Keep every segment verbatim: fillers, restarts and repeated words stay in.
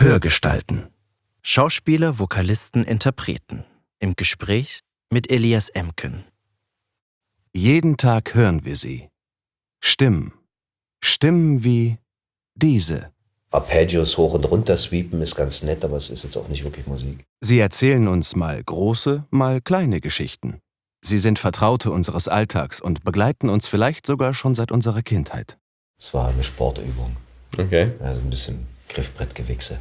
Hörgestalten. Schauspieler, Vokalisten, Interpreten. Im Gespräch mit Elias Emken. Jeden Tag hören wir sie. Stimmen. Stimmen wie diese. Arpeggios hoch und runter sweepen ist ganz nett, aber es ist jetzt auch nicht wirklich Musik. Sie erzählen uns mal große, mal kleine Geschichten. Sie sind Vertraute unseres Alltags und begleiten uns vielleicht sogar schon seit unserer Kindheit. Es war eine Sportübung. Okay. Also ein bisschen Griffbrettgewichse.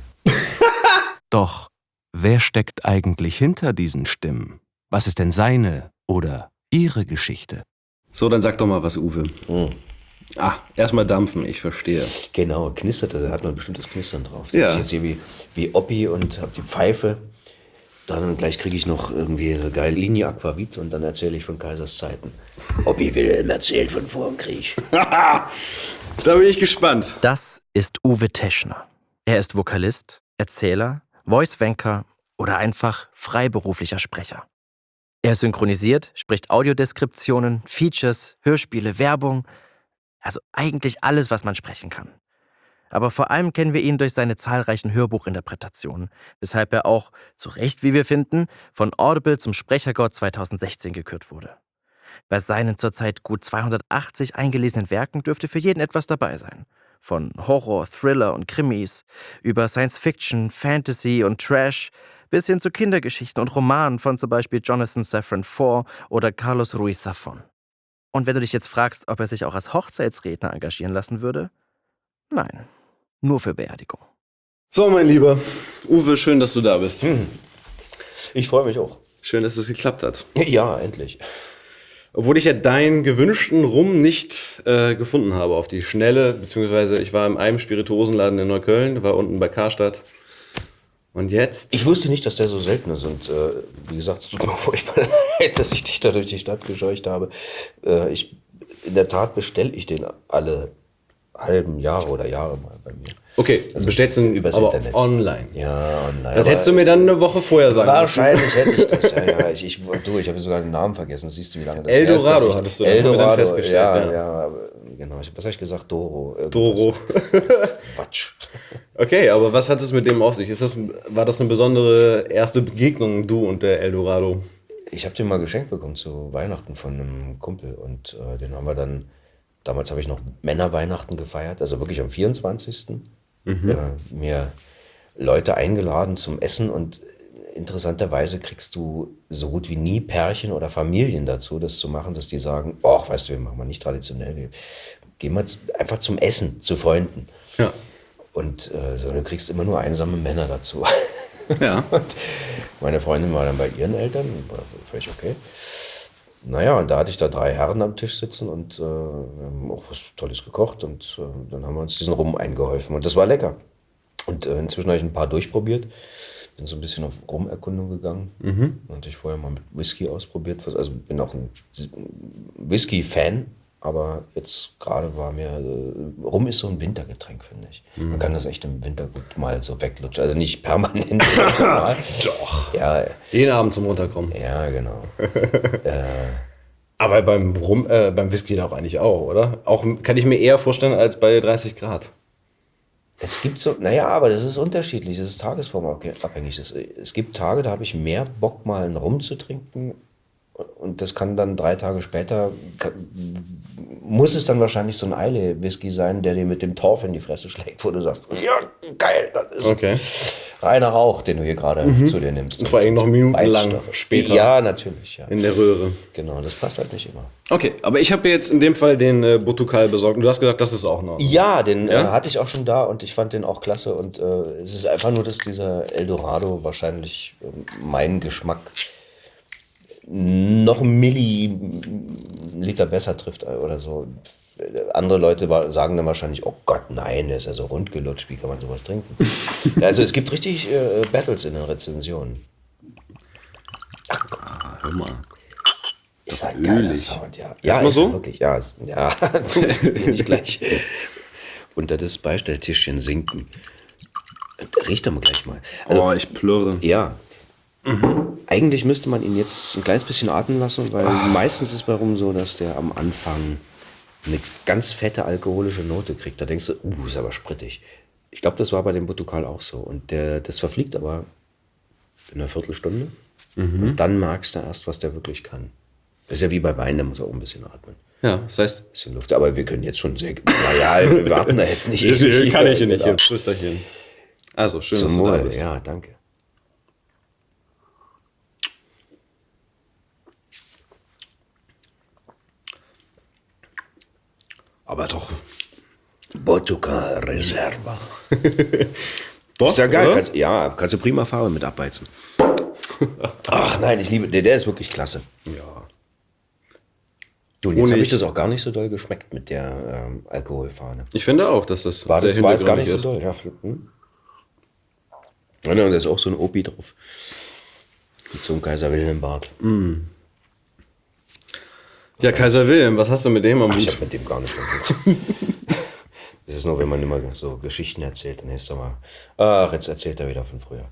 Doch, wer steckt eigentlich hinter diesen Stimmen? Was ist denn seine oder ihre Geschichte? So, dann sag doch mal was, Uwe. Hm. Ah, erstmal dampfen, ich verstehe. Genau, knistert, also hat man ein bestimmtes Knistern drauf. Ja. Ich jetzt hier wie, wie Oppi und hab die Pfeife dran und gleich kriege ich noch irgendwie so geil Linie Aquavit und dann erzähle ich von Kaisers Zeiten. Oppi Wilhelm erzählt von vor dem Krieg. Da bin ich gespannt. Das ist Uwe Teschner. Er ist Vokalist, Erzähler, Voice-Wanker oder einfach freiberuflicher Sprecher. Er synchronisiert, spricht Audiodeskriptionen, Features, Hörspiele, Werbung, also eigentlich alles, was man sprechen kann. Aber vor allem kennen wir ihn durch seine zahlreichen Hörbuchinterpretationen, weshalb er auch, zu Recht wie wir finden, von Audible zum Sprechergott zweitausendsechzehn gekürt wurde. Bei seinen zurzeit gut zweihundertachtzig eingelesenen Werken dürfte für jeden etwas dabei sein. Von Horror, Thriller und Krimis, über Science-Fiction, Fantasy und Trash, bis hin zu Kindergeschichten und Romanen von zum Beispiel Jonathan Safran Foer oder Carlos Ruiz Zafón. Und wenn du dich jetzt fragst, ob er sich auch als Hochzeitsredner engagieren lassen würde? Nein, nur für Beerdigung. So, mein Lieber. Uwe, schön, dass du da bist. Hm. Ich freue mich auch. Schön, dass es geklappt hat. Ja, endlich. Obwohl ich ja deinen gewünschten Rum nicht äh, gefunden habe auf die Schnelle, beziehungsweise ich war in einem Spirituosenladen in Neukölln, war unten bei Karstadt. Und jetzt? Ich wusste nicht, dass der so selten ist und äh, wie gesagt, es tut mir furchtbar leid, dass ich dich da durch die Stadt gescheucht habe. Äh, ich, in der Tat bestelle ich den alle halben Jahre oder Jahre mal bei mir. Okay, also bestellst du ihn übers aber Internet. online. Ja, online. Das hättest du mir dann eine Woche vorher sagen müssen. Wahrscheinlich hätte ich das. Ja, ja. Ich, ich, du, ich habe sogar den Namen vergessen. Siehst du, wie lange das her ist, dass Eldorado ich- hattest du, haben wir dann Eldorado, festgestellt, ja, ja. ja. Genau. Ich, was habe ich gesagt? Doro. irgendwas. Doro. Quatsch. Okay, aber was hat es mit dem auf sich? Ist das, war das eine besondere erste Begegnung, du und der Eldorado? Ich habe den mal geschenkt bekommen zu Weihnachten von einem Kumpel und äh, den haben wir dann, damals habe ich noch Männerweihnachten gefeiert, also wirklich am vierundzwanzigsten Mhm. Äh, mir Leute eingeladen zum Essen und interessanterweise kriegst du so gut wie nie Pärchen oder Familien dazu, das zu machen, dass die sagen, ach, weißt du, wir machen mal nicht traditionell, wir gehen mal z- einfach zum Essen, zu Freunden. Ja. Und äh, so, du kriegst immer nur einsame Männer dazu. Ja. Und meine Freundin war dann bei ihren Eltern, war völlig okay. Naja, und da hatte ich da drei Herren am Tisch sitzen und äh, wir haben auch was Tolles gekocht und äh, dann haben wir uns diesen Rum eingeholfen und das war lecker. Und äh, inzwischen habe ich ein paar durchprobiert, bin so ein bisschen auf Rumerkundung gegangen. Mhm. Und ich vorher mal mit Whisky ausprobiert, also bin auch ein S- Whisky-Fan, aber jetzt gerade war mir, äh, Rum ist so ein Wintergetränk, finde ich. Man kann das echt im Winter gut mal so weglutschen, also nicht permanent. mal. Doch. Ja, Jeden Abend zum Runterkommen. ja, genau. Aber beim Rum, äh, beim Whisky doch eigentlich auch, oder? Auch kann ich mir eher vorstellen als bei dreißig Grad. Es gibt so, naja, aber das ist unterschiedlich, das ist tagesformabhängig. Es, es gibt Tage, da habe ich mehr Bock, mal einen Rum zu trinken. Und das kann dann drei Tage später, kann, muss es dann wahrscheinlich so ein Eile-Whisky sein, der dir mit dem Torf in die Fresse schlägt, wo du sagst, ja, geil, das ist Okay. reiner Rauch, den du hier gerade zu dir nimmst. Und vor allem noch minutenlang Reizstoffe. später. Ja, natürlich, ja. In der Röhre. Genau, das passt halt nicht immer. Okay, aber ich habe jetzt in dem Fall den äh, Botukal besorgt und du hast gesagt, das ist auch noch. Ja, den Ja? Äh, hatte ich auch schon da und ich fand den auch klasse. Und äh, es ist einfach nur, dass dieser Eldorado wahrscheinlich äh, meinen Geschmack noch einen Milliliter besser trifft oder so. Andere Leute wa- sagen dann wahrscheinlich, oh Gott, nein, der ist ja so rundgelutscht, wie kann man sowas trinken? Also es gibt richtig äh, Battles in den Rezensionen. Ah, hör mal. Ist ein geiler ölig. Sound, ja. Ja, Erstmal ist so? wirklich, ja. Ist, ja, du will nicht gleich unter das Beistelltischchen sinken. Riecht doch mal gleich mal. Also, Oh, ich plürre. ja. Eigentlich müsste man ihn jetzt ein kleines bisschen atmen lassen, weil meistens ist bei Rum so, dass der am Anfang eine ganz fette alkoholische Note kriegt. Da denkst du, uh, ist aber sprittig. Ich glaube, das war bei dem Portugal auch so. Und der, das verfliegt aber in einer Viertelstunde. Mhm. Und dann merkst du erst, was der wirklich kann. Das ist ja wie bei Wein, der muss auch ein bisschen atmen. Ja, das heißt... Ein bisschen Luft. Aber wir können jetzt schon sehr... Naja, wir warten da jetzt nicht ewig. Kann ich nicht. Hier, Prösterchen. Also, schön, Zum dass du Wohl. da bist. Ja, danke. Aber doch... Portugal Reserva. Doch, ist ja geil. oder? Kannst, ja, kannst du prima Farbe mit abbeizen. Ach nein, ich liebe, der, der ist wirklich klasse. Ja. Du, und jetzt Ohne habe ich ich- das auch gar nicht so doll geschmeckt mit der ähm, Alkoholfahne. Ich finde auch, dass das War das sehr war jetzt gar nicht so hintergründig doll. Ja, hm? Ja, ne, und da ist auch so ein Opi drauf. Mit so einem Kaiser Wilhelm Bart. ist. Ja, Kaiser Wilhelm, was hast du mit dem am Ach, ich Hut? habe mit dem gar nicht mehr. Das ist nur, wenn man immer so Geschichten erzählt, dann heißt es mal, ach, jetzt erzählt er wieder von früher.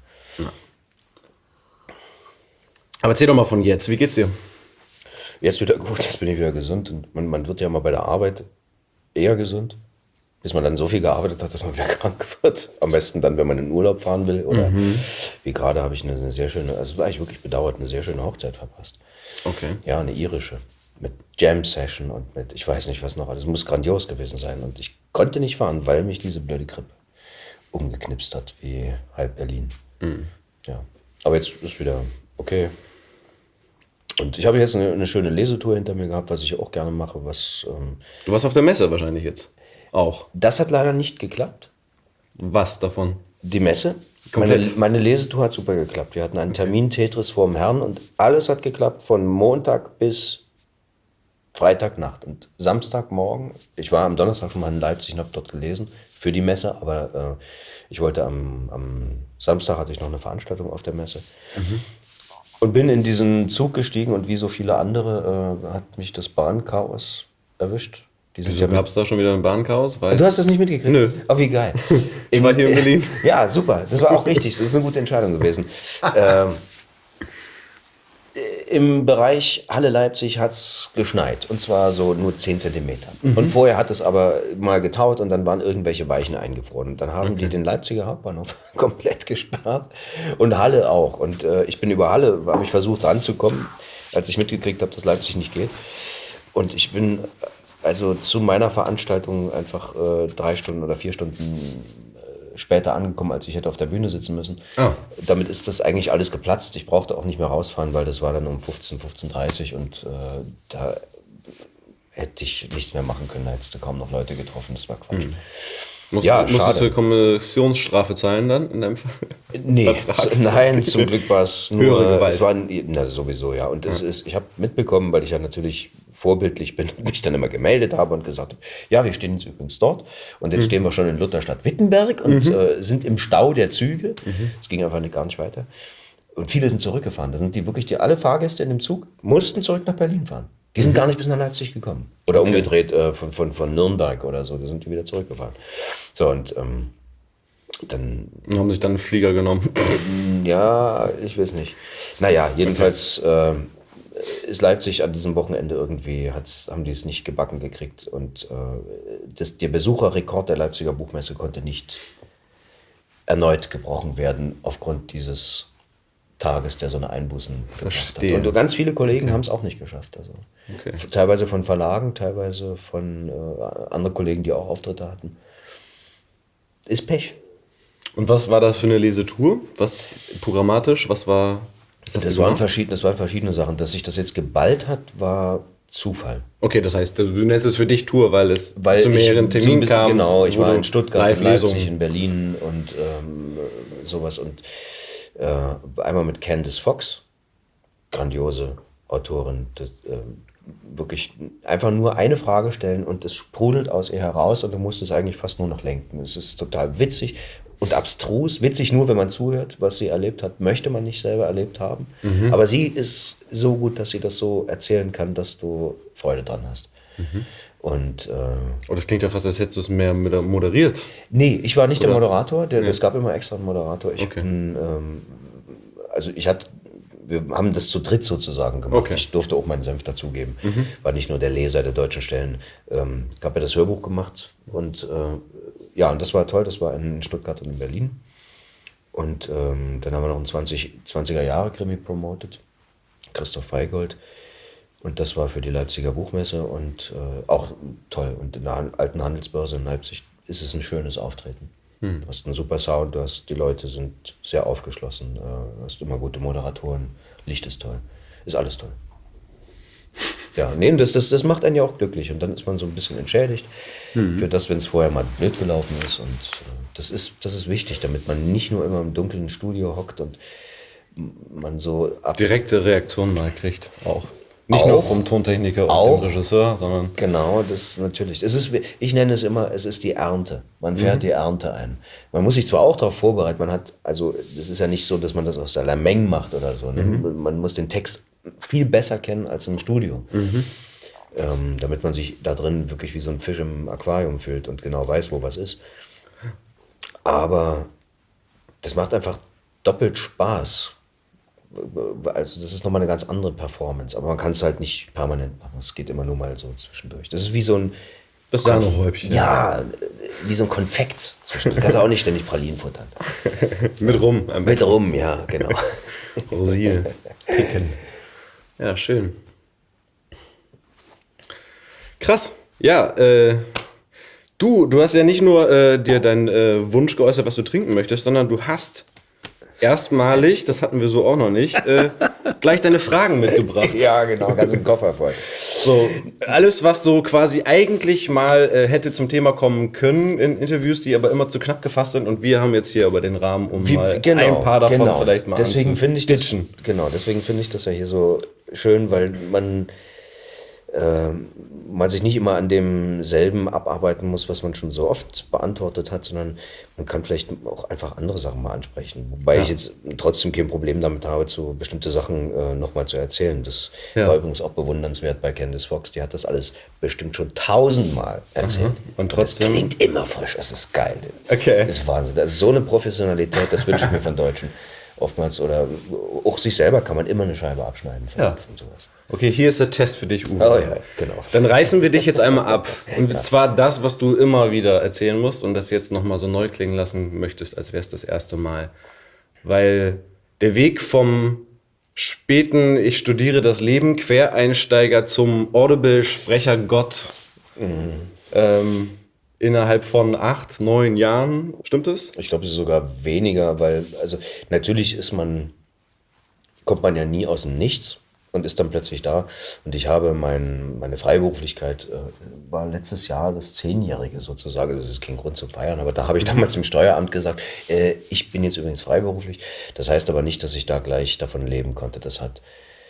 Aber erzähl doch mal von jetzt, wie geht's dir? Jetzt wieder gut, jetzt bin ich wieder gesund. Und man, man wird ja mal bei der Arbeit eher gesund, bis man dann so viel gearbeitet hat, dass man wieder krank wird. Am besten dann, wenn man in Urlaub fahren will. Oder Mhm. wie gerade habe ich eine, eine sehr schöne, also war ich wirklich bedauert, eine sehr schöne Hochzeit verpasst. Okay. Ja, eine irische. Mit Jam-Session und mit, ich weiß nicht was noch, alles muss grandios gewesen sein. Und ich konnte nicht fahren, weil mich diese blöde Grippe umgeknipst hat, wie halb Berlin. Mhm. Ja, aber jetzt ist wieder okay. Und ich habe jetzt eine, eine schöne Lesetour hinter mir gehabt, was ich auch gerne mache. Was, ähm, Du warst auf der Messe wahrscheinlich jetzt. Auch. das hat leider nicht geklappt, Was davon? die Messe. Meine, Komplett. meine Lesetour hat super geklappt. Wir hatten einen Termin Tetris vorm Herrn und alles hat geklappt von Montag bis Freitagnacht und Samstagmorgen. Ich war am Donnerstag schon mal in Leipzig und habe dort gelesen für die Messe, aber äh, ich wollte am, am Samstag hatte ich noch eine Veranstaltung auf der Messe. Und bin in diesen Zug gestiegen und wie so viele andere äh, hat mich das Bahnchaos erwischt. Die sind Wieso ja mit- gab es da schon wieder ein Bahnchaos? Weil Du hast das nicht mitgekriegt? Nö. Oh, wie geil. Ich war hier in Berlin. Ja, super. Das war auch richtig. Das ist eine gute Entscheidung gewesen. ähm, Im Bereich Halle Leipzig hat es geschneit. Und zwar so nur zehn Zentimeter. Und vorher hat es aber mal getaut und dann waren irgendwelche Weichen eingefroren. Und dann haben die den Leipziger Hauptbahnhof komplett gesperrt. Und Halle auch. Und äh, ich bin über Halle, habe ich versucht ranzukommen, als ich mitgekriegt habe, dass Leipzig nicht geht. Und ich bin also zu meiner Veranstaltung einfach äh, drei Stunden oder vier Stunden äh, später angekommen, als ich hätte auf der Bühne sitzen müssen. Ah. Damit ist das eigentlich alles geplatzt. Ich brauchte auch nicht mehr rausfahren, weil das war dann um fünfzehn, fünfzehn Uhr dreißig und äh, da hätte ich nichts mehr machen können. Da hättest du kaum noch Leute getroffen. Das war Quatsch. Musst, Ja, musstest schade. du Kommissionsstrafe zahlen dann in deinem Fall? Nee, Vertrags- z- nein, zum Glück war es nur, Höhere Gewalt. es war na, sowieso, ja. Und es ist, ich habe mitbekommen, weil ich ja natürlich vorbildlich bin und mich dann immer gemeldet habe und gesagt habe, ja, wir stehen jetzt übrigens dort und jetzt stehen wir schon in Lutherstadt-Wittenberg und äh, sind im Stau der Züge. Es ging einfach nicht, gar nicht weiter. Und viele sind zurückgefahren. Da sind die wirklich, die alle Fahrgäste in dem Zug mussten zurück nach Berlin fahren. Die sind gar nicht bis nach Leipzig gekommen. Oder umgedreht äh, von, von, von Nürnberg oder so. Da sind die wieder zurückgefahren. So, und ähm, dann Und haben sich dann einen Flieger genommen. ja, ich weiß nicht. Naja, jedenfalls äh, ist Leipzig an diesem Wochenende irgendwie, hat's, haben die es nicht gebacken gekriegt. Und äh, das, der Besucherrekord der Leipziger Buchmesse konnte nicht erneut gebrochen werden aufgrund dieses Tages, der so eine Einbußen gebracht hat. Verstehe. Und ganz viele Kollegen haben es auch nicht geschafft. Also Okay. teilweise von Verlagen, teilweise von äh, anderen Kollegen, die auch Auftritte hatten. Ist Pech. Und was war das für eine Lesetour? Was programmatisch? Was war... Was hast Das du waren, gemacht? verschiedene, das waren verschiedene Sachen. Dass sich das jetzt geballt hat, war Zufall. Okay, das heißt, du nennst es für dich Tour, weil es Weil zu mehreren ich, Terminen so- kam. Genau, ich wo war du in Stuttgart, in Leipzig, Live-Lesungen. in Berlin und ähm, sowas. Und äh, einmal mit Candice Fox, grandiose Autorin. Das, ähm, wirklich einfach nur eine Frage stellen und es sprudelt aus ihr heraus und du musst es eigentlich fast nur noch lenken. Es ist total witzig und abstrus. Witzig nur, wenn man zuhört, was sie erlebt hat, möchte man nicht selber erlebt haben. Mhm. Aber sie ist so gut, dass sie das so erzählen kann, dass du Freude dran hast. Mhm. Und äh, Oh, das klingt ja fast, als hättest du es mehr moderiert. nee, ich war nicht der Oder? Moderator. Der, Es gab immer extra einen Moderator. Ich Okay. bin, ähm, also ich hatte wir haben das zu dritt sozusagen gemacht. Okay. Ich durfte auch meinen Senf dazugeben. Mhm. War nicht nur der Leser der deutschen Stellen. Ähm, ich habe ja das Hörbuch gemacht und äh, ja, und das war toll. Das war in Stuttgart und in Berlin. Und ähm, dann haben wir noch einen zwanziger Jahre Krimi promotet. Christoph Feigold. Und das war für die Leipziger Buchmesse und äh, auch toll. Und in der alten Handelsbörse in Leipzig ist es ein schönes Auftreten. Hm. Du hast einen super Sound, du hast, die Leute sind sehr aufgeschlossen, äh, du hast immer gute Moderatoren, Licht ist toll, ist alles toll. Ja, nee, das, das, das macht einen ja auch glücklich und dann ist man so ein bisschen entschädigt hm. für das, wenn es vorher mal blöd gelaufen ist. Und äh, das ist, das ist wichtig, damit man nicht nur immer im dunklen Studio hockt und man so... Ab- Direkte Reaktionen mal kriegt, auch. Nicht auch, nur vom Tontechniker und auch, dem Regisseur, sondern... Genau, das natürlich. Es ist, ich nenne es immer, es ist die Ernte. Man fährt mhm. die Ernte ein. Man muss sich zwar auch darauf vorbereiten, man hat, also das ist ja nicht so, dass man das aus der Lameng macht oder so. Ne? Mhm. Man muss den Text viel besser kennen als im Studio. Mhm. Ähm, damit man sich da drin wirklich wie so ein Fisch im Aquarium fühlt und genau weiß, wo was ist. Aber das macht einfach doppelt Spaß. Also das ist nochmal eine ganz andere Performance, aber man kann es halt nicht permanent machen, es geht immer nur mal so zwischendurch. Das ist wie so ein das Sahnehäubchen. Ja, wie so ein Konfekt zwischendurch. Du kannst auch nicht ständig Pralinen futtern. Mit Rum am besten. Mit Rum, ja, genau. Rosine picken. Ja, schön. Krass. Ja, äh, du, du hast ja nicht nur äh, dir deinen äh, Wunsch geäußert, was du trinken möchtest, sondern du hast erstmalig, das hatten wir so auch noch nicht, äh, gleich deine Fragen mitgebracht. Ja, genau, ganzen Koffer voll. So, alles, was so quasi eigentlich mal äh, hätte zum Thema kommen können in Interviews, die aber immer zu knapp gefasst sind und wir haben jetzt hier aber den Rahmen, um Wie, mal genau, ein paar davon genau. vielleicht mal deswegen finde ich das, Genau, deswegen finde ich das ja hier so schön, weil man äh, man sich nicht immer an demselben abarbeiten muss, was man schon so oft beantwortet hat, sondern man kann vielleicht auch einfach andere Sachen mal ansprechen. Wobei ja. ich jetzt trotzdem kein Problem damit habe, zu bestimmte Sachen äh, nochmal zu erzählen. Das ja. war übrigens auch bewundernswert bei Candice Fox. Die hat das alles bestimmt schon tausendmal erzählt. Mhm. Und trotzdem... Das klingt immer frisch, das ist geil. Okay. Das ist Wahnsinn. Das ist so eine Professionalität, das wünsche ich mir von Deutschen oftmals. Oder auch sich selber kann man immer eine Scheibe abschneiden von, ja. von sowas. Okay, hier ist der Test für dich, Uwe. Oh ja, genau. Dann reißen wir dich jetzt einmal ab. Und zwar das, was du immer wieder erzählen musst und das jetzt nochmal so neu klingen lassen möchtest, als wäre es das erste Mal. Weil der Weg vom späten, ich studiere das Leben, Quereinsteiger zum Audible-Sprechergott mhm. ähm, innerhalb von acht, neun Jahren, stimmt das? Ich glaube, es ist sogar weniger, weil, also natürlich ist man, kommt man ja nie aus dem Nichts. Und ist dann plötzlich da. Und ich habe mein, meine Freiberuflichkeit, äh, war letztes Jahr das Zehnjährige sozusagen. Das ist kein Grund zum Feiern. Aber da habe ich damals im Steueramt gesagt, äh, ich bin jetzt übrigens freiberuflich. Das heißt aber nicht, dass ich da gleich davon leben konnte. Das hat,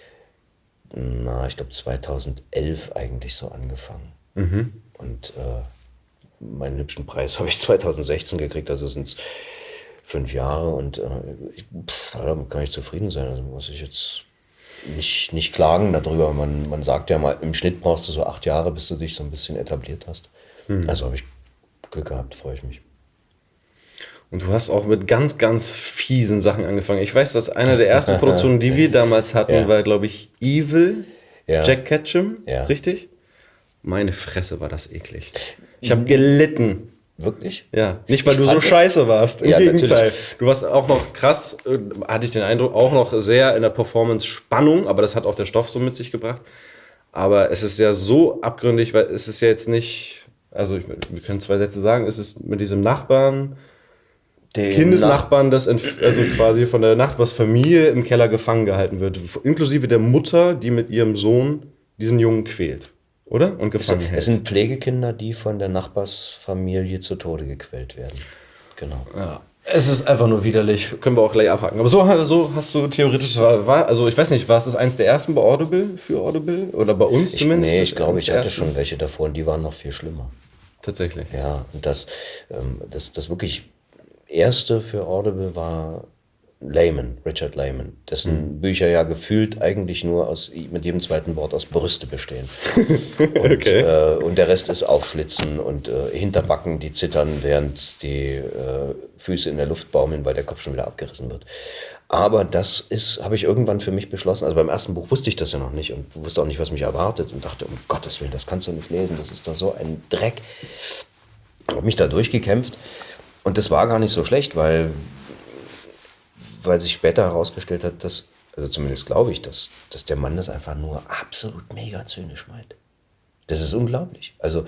na, ich glaube zweitausendelf eigentlich so angefangen. Mhm. Und äh, meinen hübschen Preis habe ich zweitausendsechzehn gekriegt. Also sind es fünf Jahre. Und äh, ich, pff, damit kann ich zufrieden sein. Also muss ich jetzt... Nicht, nicht klagen darüber. Man, man sagt ja mal, im Schnitt brauchst du so acht Jahre, bis du dich so ein bisschen etabliert hast. Hm. Also habe ich Glück gehabt, freue ich mich. Und du hast auch mit ganz, ganz fiesen Sachen angefangen. Ich weiß, dass eine der ersten Produktionen, die wir damals hatten, ja. war, glaube ich, Evil, ja. Jack Ketchum, ja. richtig? Meine Fresse, war das eklig. Ich habe gelitten. Wirklich? Ja, nicht weil ich du so scheiße warst, im ja, Gegenteil. Natürlich. Du warst auch noch krass, äh, hatte ich den Eindruck, auch noch sehr in der Performance Spannung, aber das hat auch der Stoff so mit sich gebracht. Aber es ist ja so abgründig, weil es ist ja jetzt nicht, also ich, wir können zwei Sätze sagen, es ist mit diesem Nachbarn, den Kindesnachbarn, das entf- also quasi von der Nachbarsfamilie im Keller gefangen gehalten wird, inklusive der Mutter, die mit ihrem Sohn diesen Jungen quält. Oder? Und gefangen hält. Es sind Pflegekinder, die von der Nachbarsfamilie zu Tode gequält werden. Genau. Ja. Es ist einfach nur widerlich. Können wir auch gleich abhaken. Aber so, so hast du theoretisch, war, also ich weiß nicht, war es das eins der ersten bei Audible, für Audible? Oder bei uns ich, zumindest? Nee, ich glaube, ich hatte schon welche davor und die waren noch viel schlimmer. Tatsächlich. Ja, und das, ähm, das, das wirklich erste für Audible war Lehman, Richard Lehman, dessen mhm. Bücher ja gefühlt eigentlich nur aus, mit jedem zweiten Wort aus Brüste bestehen. Und, okay. äh, und der Rest ist Aufschlitzen und äh, Hinterbacken, die zittern, während die äh, Füße in der Luft baumeln, weil der Kopf schon wieder abgerissen wird. Aber das ist, habe ich irgendwann für mich beschlossen. Also beim ersten Buch wusste ich das ja noch nicht und wusste auch nicht, was mich erwartet und dachte, um Gottes Willen, das kannst du nicht lesen, das ist doch so ein Dreck. Ich habe mich da durchgekämpft und das war gar nicht so schlecht, weil, weil sich später herausgestellt hat, dass, also zumindest glaube ich, dass, dass der Mann das einfach nur absolut mega zynisch meint. Das ist unglaublich. Also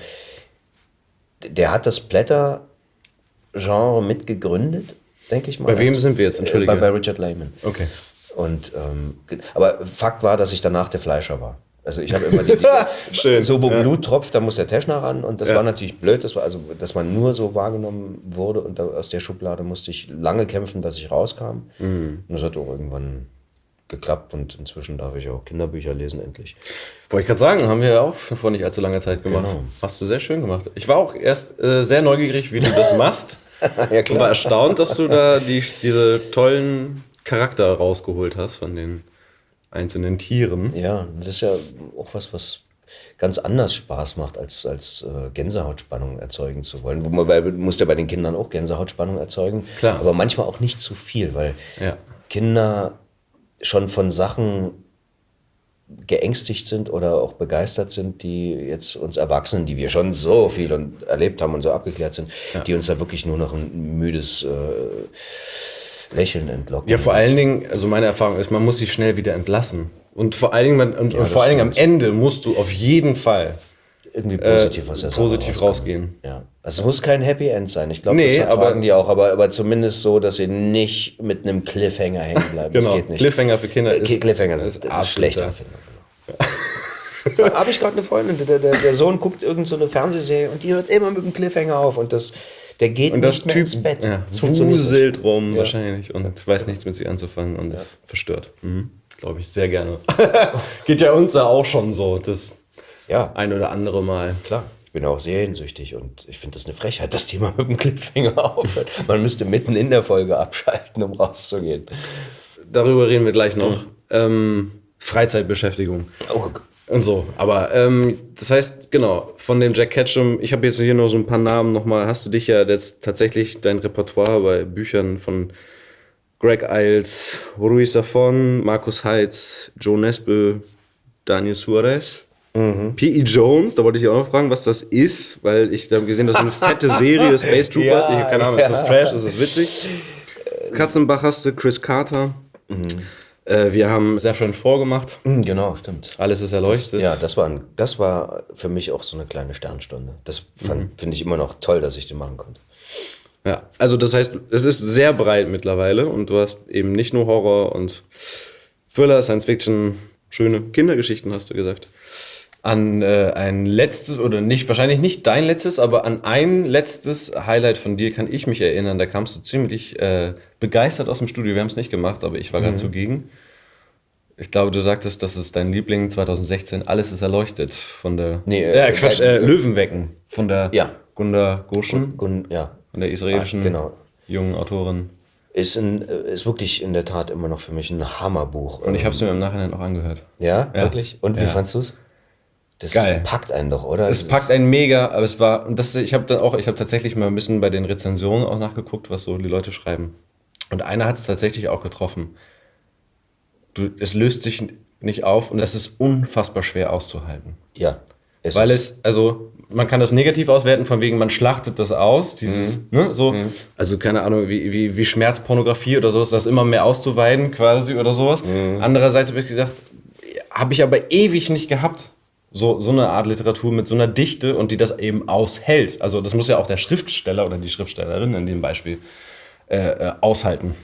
der hat das Blätter-Genre mitgegründet, denke ich mal. Bei wem sind wir jetzt? Entschuldige. Bei, bei Richard Lehman. Okay. Und, ähm, aber Fakt war, dass ich danach der Fleischer war. Also ich habe immer die, die Schön, so wo ja. Blut tropft, da muss der Teschner ran und das Ja. war natürlich blöd, das war also, dass man nur so wahrgenommen wurde und da, aus der Schublade musste ich lange kämpfen, dass ich rauskam. Mhm. Und das hat auch irgendwann geklappt und inzwischen darf ich auch Kinderbücher lesen endlich. Wollte ich gerade sagen, haben wir ja auch vor nicht allzu langer Zeit gemacht. Genau. Hast du sehr schön gemacht. Ich war auch erst äh, sehr neugierig, wie du das machst. Ja, Und war erstaunt, dass du da die, diese tollen Charakter rausgeholt hast von den einzelnen Tieren. Ja, das ist ja auch was, was ganz anders Spaß macht, als, als äh, Gänsehautspannung erzeugen zu wollen. Wobei, du musst ja bei den Kindern auch Gänsehautspannung erzeugen, Klar. aber manchmal auch nicht zu viel, weil Ja. Kinder schon von Sachen geängstigt sind oder auch begeistert sind, die jetzt uns Erwachsenen, die wir schon so viel und erlebt haben und so abgeklärt sind, ja. die uns da wirklich nur noch ein müdes äh, Lächeln entlocken. Ja, vor allen Dingen, also meine Erfahrung ist, man muss sie schnell wieder entlassen. Und vor allen Dingen, man, und, Ja, und vor allen Dingen am stimmt. Ende musst du auf jeden Fall irgendwie positiv, äh, was er positiv rausgehen. Ja. Also es muss kein Happy End sein. Ich glaube, Nee, das vertragen aber- die auch, aber, aber zumindest so, dass sie nicht mit einem Cliffhanger hängen bleiben. Genau, Das geht nicht. Cliffhanger für Kinder Äh, ist, Cliffhanger sind, ist das ist absoluter- schlechter Erfindung. Genau. Habe ich gerade eine Freundin, der, der, der Sohn guckt irgend so eine Fernsehserie und die hört immer mit dem Cliffhanger auf und das, der geht Und das nicht mehr Typ ins Bett. ja, Das funktioniert nicht. wuselt rum Ja. wahrscheinlich und weiß nichts mit sich anzufangen und ist verstört. Mhm. Glaube ich sehr gerne. Geht ja uns ja auch schon so, das Ja, ein oder andere Mal. klar. Ich bin auch seriensüchtig und ich finde das eine Frechheit, dass die mal mit dem Cliffhanger aufhört. Man müsste mitten in der Folge abschalten, um rauszugehen. Darüber reden wir gleich noch. Ähm, Freizeitbeschäftigung. Oh, Und so, aber ähm, das heißt, genau, von dem Jack Ketchum, ich habe jetzt hier noch so ein paar Namen nochmal, hast du dich ja jetzt tatsächlich dein Repertoire bei Büchern von Greg Iles, Ruiz Zafón, Markus Heitz, Joe Nesbø, Daniel Suarez, Mhm. P E. Jones, da wollte ich dich auch noch fragen, was das ist, weil ich da gesehen habe, das ist eine fette Serie, Space Troopers, Ja, ich habe keine Ahnung, ist das ja. Trash, ist das witzig? Katzenbach hast du, Chris Carter, äh, wir haben Saffron vorgemacht, Mhm, genau, stimmt. alles ist erleuchtet. Ja, das war, ein, das war für mich auch so eine kleine Sternstunde. Das fand- Mhm. finde ich immer noch toll, dass ich den machen konnte. Ja, also das heißt, es ist sehr breit mittlerweile und du hast eben nicht nur Horror und Thriller, Science Fiction, schöne Kindergeschichten, hast du gesagt. An äh, ein letztes, oder nicht, wahrscheinlich nicht dein letztes, aber an ein letztes Highlight von dir kann ich mich erinnern. Da kamst du ziemlich äh, begeistert aus dem Studio. Wir haben es nicht gemacht, aber ich war gerade zugegen. Ich glaube, du sagtest, das ist dein Liebling zwanzig sechzehn. Alles ist erleuchtet von der. Nee, äh, äh, Quatsch, äh, äh, Löwenwecken von der Ja. Gunda Goshen, Gun, ja, von der israelischen Ah, genau. jungen Autorin. ist, ein, ist wirklich in der Tat immer noch für mich ein Hammerbuch. Und ich habe es mir im Nachhinein auch angehört. Ja, Ja. wirklich? Und wie Ja. fandst du es? Das Geil. packt einen doch, oder? Es Das packt ist- einen mega, aber es war, und das, ich habe dann auch, ich habe tatsächlich mal ein bisschen bei den Rezensionen auch nachgeguckt, was so die Leute schreiben. Und einer hat es tatsächlich auch getroffen. Du, es löst sich nicht auf und es ist unfassbar schwer auszuhalten. Ja. Es Weil ist, es, also, man kann das negativ auswerten, von wegen, man schlachtet das aus, dieses, ne, so, also keine Ahnung, wie, wie, wie Schmerzpornografie oder sowas, das immer mehr auszuweiden quasi oder sowas. Andererseits habe ich gedacht, habe ich aber ewig nicht gehabt, so, so eine Art Literatur mit so einer Dichte und die das eben aushält. Also das muss ja auch der Schriftsteller oder die Schriftstellerin in dem Beispiel äh, äh, aushalten.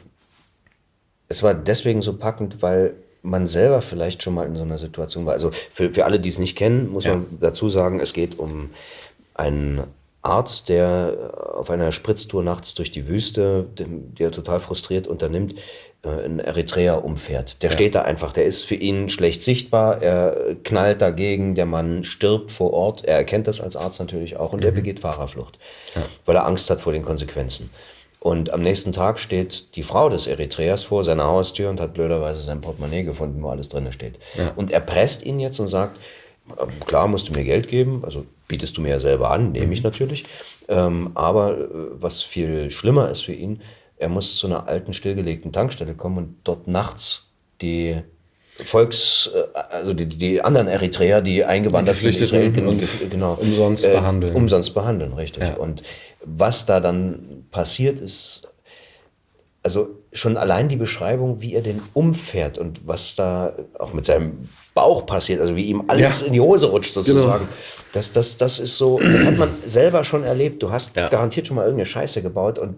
es war deswegen so packend, weil man selber vielleicht schon mal in so einer Situation war. Also für, für alle, die es nicht kennen, muss Ja. man dazu sagen, es geht um einen Arzt, der auf einer Spritztour nachts durch die Wüste, dem- der total frustriert unternimmt, äh, in Eritrea umfährt. Der steht da einfach, der ist für ihn schlecht sichtbar, er knallt dagegen, der Mann stirbt vor Ort, er erkennt das als Arzt natürlich auch und er begeht Fahrerflucht, weil er Angst hat vor den Konsequenzen. Und am nächsten Tag steht die Frau des Eritreers vor seiner Haustür und hat blöderweise sein Portemonnaie gefunden, wo alles drin steht. Ja. Und er presst ihn jetzt und sagt, klar, musst du mir Geld geben, also bietest du mir ja selber an, nehme ich natürlich. Ähm, aber äh, was viel schlimmer ist für ihn, er muss zu einer alten, stillgelegten Tankstelle kommen und dort nachts die Volks, also die, die anderen Eritreer, die eingewandert sind, Israel, und genau, umsonst äh, behandeln. Umsonst behandeln, richtig. Ja. Und was da dann passiert ist, also schon allein die Beschreibung, wie er den umfährt und was da auch mit seinem Bauch passiert, also wie ihm alles ja. in die Hose rutscht sozusagen, genau. das, das, das ist so, das hat man selber schon erlebt. Du hast ja. garantiert schon mal irgendeine Scheiße gebaut und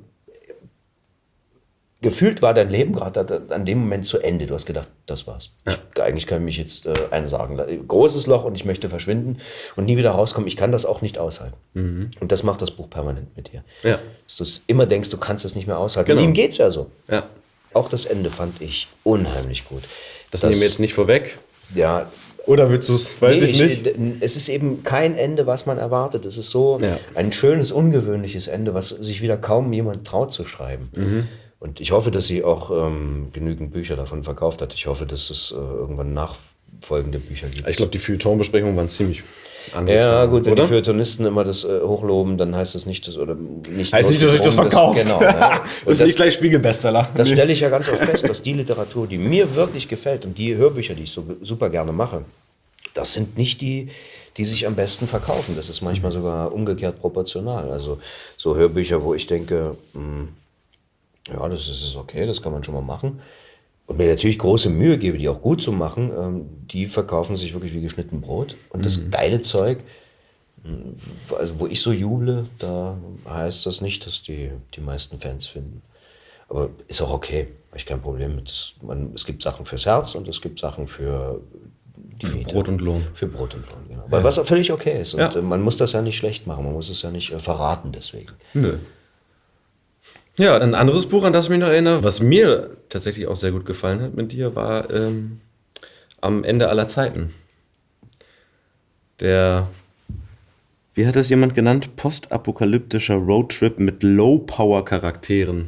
gefühlt war dein Leben gerade an dem Moment zu Ende. Du hast gedacht, das war's. Ja. Ich, eigentlich kann ich mich jetzt äh, einsagen. Großes Loch und ich möchte verschwinden und nie wieder rauskommen. Ich kann das auch nicht aushalten. Mhm. Und das macht das Buch permanent mit dir. Ja. Dass du immer denkst, du kannst es nicht mehr aushalten. Genau. Und ihm geht's ja so. Ja. Auch das Ende fand ich unheimlich gut. Das, das nehmen wir jetzt nicht vorweg. Ja. Oder willst du es? Weiß nee, ich nicht. Ich, es ist eben kein Ende, was man erwartet. Es ist so ja. ein schönes, ungewöhnliches Ende, was sich wieder kaum jemand traut zu schreiben. Mhm. Und ich hoffe, dass sie auch ähm, genügend Bücher davon verkauft hat. Ich hoffe, dass es äh, irgendwann nachfolgende Bücher gibt. Ich glaube, die Feuilleton-Besprechungen waren ziemlich angetan. Ja, gut, wenn oder? die Feuilletonisten immer das äh, hochloben, dann heißt es nicht, dass, oder nicht heißt nicht, dass ich das verkaufe. Genau. Ja. Das ist nicht gleich Spiegelbestseller. Das stelle ich ja ganz oft fest, dass die Literatur, die mir wirklich gefällt und die Hörbücher, die ich so super gerne mache, das sind nicht die, die sich am besten verkaufen. Das ist manchmal sogar umgekehrt proportional. Also so Hörbücher, wo ich denke, mh, ja, das ist okay, das kann man schon mal machen. Und mir natürlich große Mühe gebe, die auch gut zu machen, ähm, die verkaufen sich wirklich wie geschnitten Brot. Und mhm. das geile Zeug, also wo ich so juble, da heißt das nicht, dass die, die meisten Fans finden. Aber ist auch okay, habe ich kein Problem mit. Das, man, es gibt Sachen fürs Herz und es gibt Sachen für die für Miete. Brot und Lohn. Für Brot und Lohn, genau. Ja. Weil was auch völlig okay ist. Und ja. man muss das ja nicht schlecht machen, man muss es ja nicht äh, verraten deswegen. Nö. Ja, ein anderes Buch, an das ich mich noch erinnere, was mir tatsächlich auch sehr gut gefallen hat mit dir, war ähm, Am Ende aller Zeiten. Der, wie hat das jemand genannt? Postapokalyptischer Roadtrip mit Low-Power-Charakteren.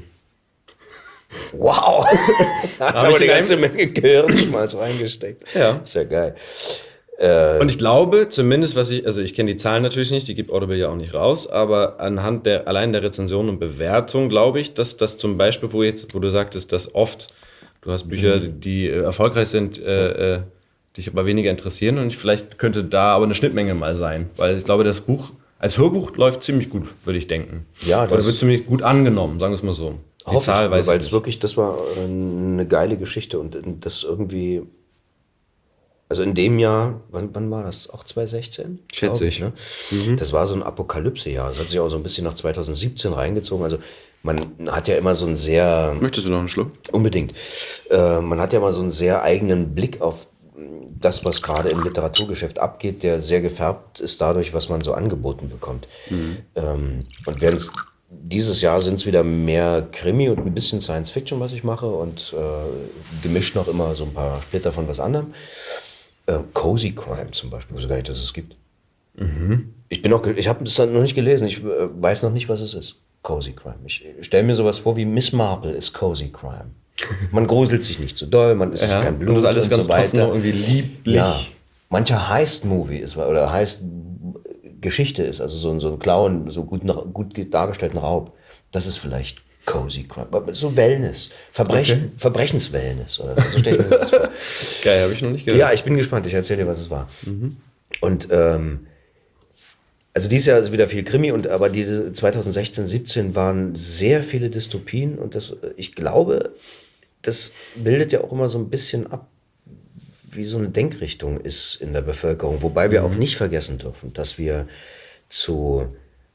Wow! Da hat aber eine ganze Menge Gehirnschmalz reingesteckt. Ja. Ist ja geil. Äh, und ich glaube, zumindest, was ich, also ich kenne die Zahlen natürlich nicht, die gibt Audible ja auch nicht raus, aber anhand der, allein der Rezension und Bewertung glaube ich, dass das zum Beispiel, wo jetzt, wo du sagtest, dass oft, du hast Bücher, mhm. die äh, erfolgreich sind, äh, äh, dich aber weniger interessieren und vielleicht könnte da aber eine Schnittmenge mal sein, weil ich glaube, das Buch als Hörbuch läuft ziemlich gut, würde ich denken. Ja, das Oder wird ziemlich gut angenommen, sagen wir es mal so. Die hoffe Zahl ich, weiß weil ich es nicht. wirklich, das war eine geile Geschichte und das irgendwie. Also in dem Jahr, wann, wann war das? Auch zwanzig sechzehn? Schätze ich. ich ne? mhm. Das war so ein Apokalypse-Jahr. Das hat sich auch so ein bisschen nach zwanzig siebzehn reingezogen. Also man hat ja immer so einen sehr... Möchtest du noch einen Schluck? Unbedingt. Äh, man hat ja immer so einen sehr eigenen Blick auf das, was gerade im Literaturgeschäft abgeht, der sehr gefärbt ist dadurch, was man so angeboten bekommt. Mhm. Ähm, und während es dieses Jahr sind es wieder mehr Krimi und ein bisschen Science Fiction, was ich mache und äh, gemischt noch immer so ein paar Splitter von was anderem. Äh, Cozy Crime zum Beispiel, ich wusste gar nicht, dass es gibt. Mhm. Ich bin noch, ich habe es noch nicht gelesen, ich äh, weiß noch nicht, was es ist. Cozy Crime. Ich stelle mir sowas vor wie Miss Marple ist Cozy Crime. Man gruselt sich nicht zu doll, man ist ja, kein Blut und das alles und ganz so weiter. Noch irgendwie lieblich. Ja, mancher Heist-Movie ist oder Heist-Geschichte ist, also so ein, so ein Clown, so gut, gut dargestellten Raub. Das ist vielleicht Cozy Crime. So Wellness, Verbrechen, okay. Verbrechenswellness oder so. So stelle ich mir das vor. Geil, habe ich noch nicht gehört. Ja, ich bin gespannt. Ich erzähle dir, was es war. Mhm. Und ähm, also dieses Jahr ist wieder viel Krimi, und aber diese zwanzig sechzehn, siebzehn waren sehr viele Dystopien, und das, ich glaube, das bildet ja auch immer so ein bisschen ab, wie so eine Denkrichtung ist in der Bevölkerung. Wobei wir mhm. auch nicht vergessen dürfen, dass wir zu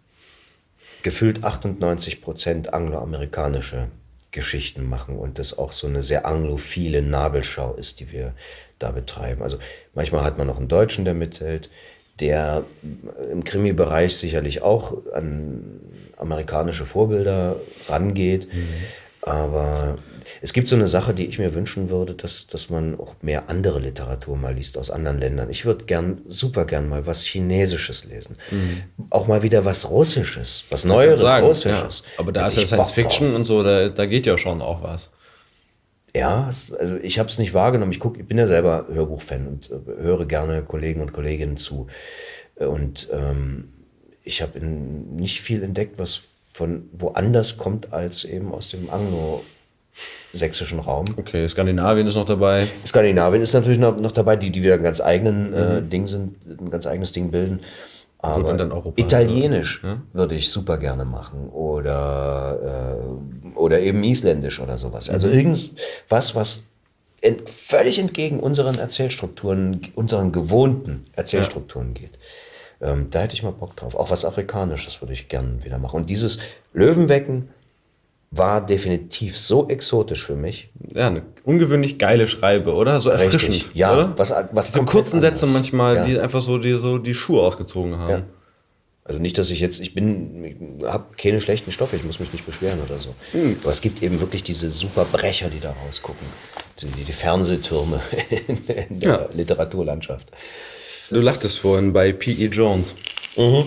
gefühlt achtundneunzig Prozent angloamerikanische Geschichten machen und das auch so eine sehr anglophile Nabelschau ist, die wir da betreiben. Also manchmal hat man noch einen Deutschen, der mithält, der im Krimi-Bereich sicherlich auch an amerikanische Vorbilder rangeht. Mhm. Aber es gibt so eine Sache, die ich mir wünschen würde, dass, dass man auch mehr andere Literatur mal liest aus anderen Ländern. Ich würde gern, super gern mal was Chinesisches lesen. Mhm. Auch mal wieder was Russisches, was Neueres sagen, Russisches. Ja. Aber da ist ja Science Fiction und so, da, da geht ja schon auch was. Ja, also ich habe es nicht wahrgenommen. Ich, guck, ich bin ja selber Hörbuchfan und äh, höre gerne Kollegen und Kolleginnen zu. Und ähm, ich habe nicht viel entdeckt, was von woanders kommt als eben aus dem anglo-sächsischen Raum. Okay, Skandinavien ist noch dabei. Skandinavien ist natürlich noch, noch dabei, die, die wieder ein ganz eigenen äh, Ding sind, ein ganz eigenes Ding bilden. Aber dann Europa, Italienisch ja? würde ich super gerne machen oder, äh, oder eben Isländisch oder sowas. Also irgendwas, was ent, völlig entgegen unseren Erzählstrukturen, unseren gewohnten Erzählstrukturen ja. geht. Ähm, da hätte ich mal Bock drauf. Auch was Afrikanisches würde ich gerne wieder machen. Und dieses Löwenwecken war definitiv so exotisch für mich. Ja, eine ungewöhnlich geile Schreibe, oder? So erfrischend. Richtig, ja. Oder? Was, was so kurzen Sätze anders. manchmal, ja. die einfach so die, so die Schuhe ausgezogen haben. Ja. Also nicht, dass ich jetzt, ich bin, ich habe keine schlechten Stoffe, ich muss mich nicht beschweren oder so. Mhm. Aber es gibt eben wirklich diese super Brecher, die da rausgucken. Die, die Fernsehtürme in der ja. Literaturlandschaft. Du lachtest vorhin bei P E. Jones. Mhm.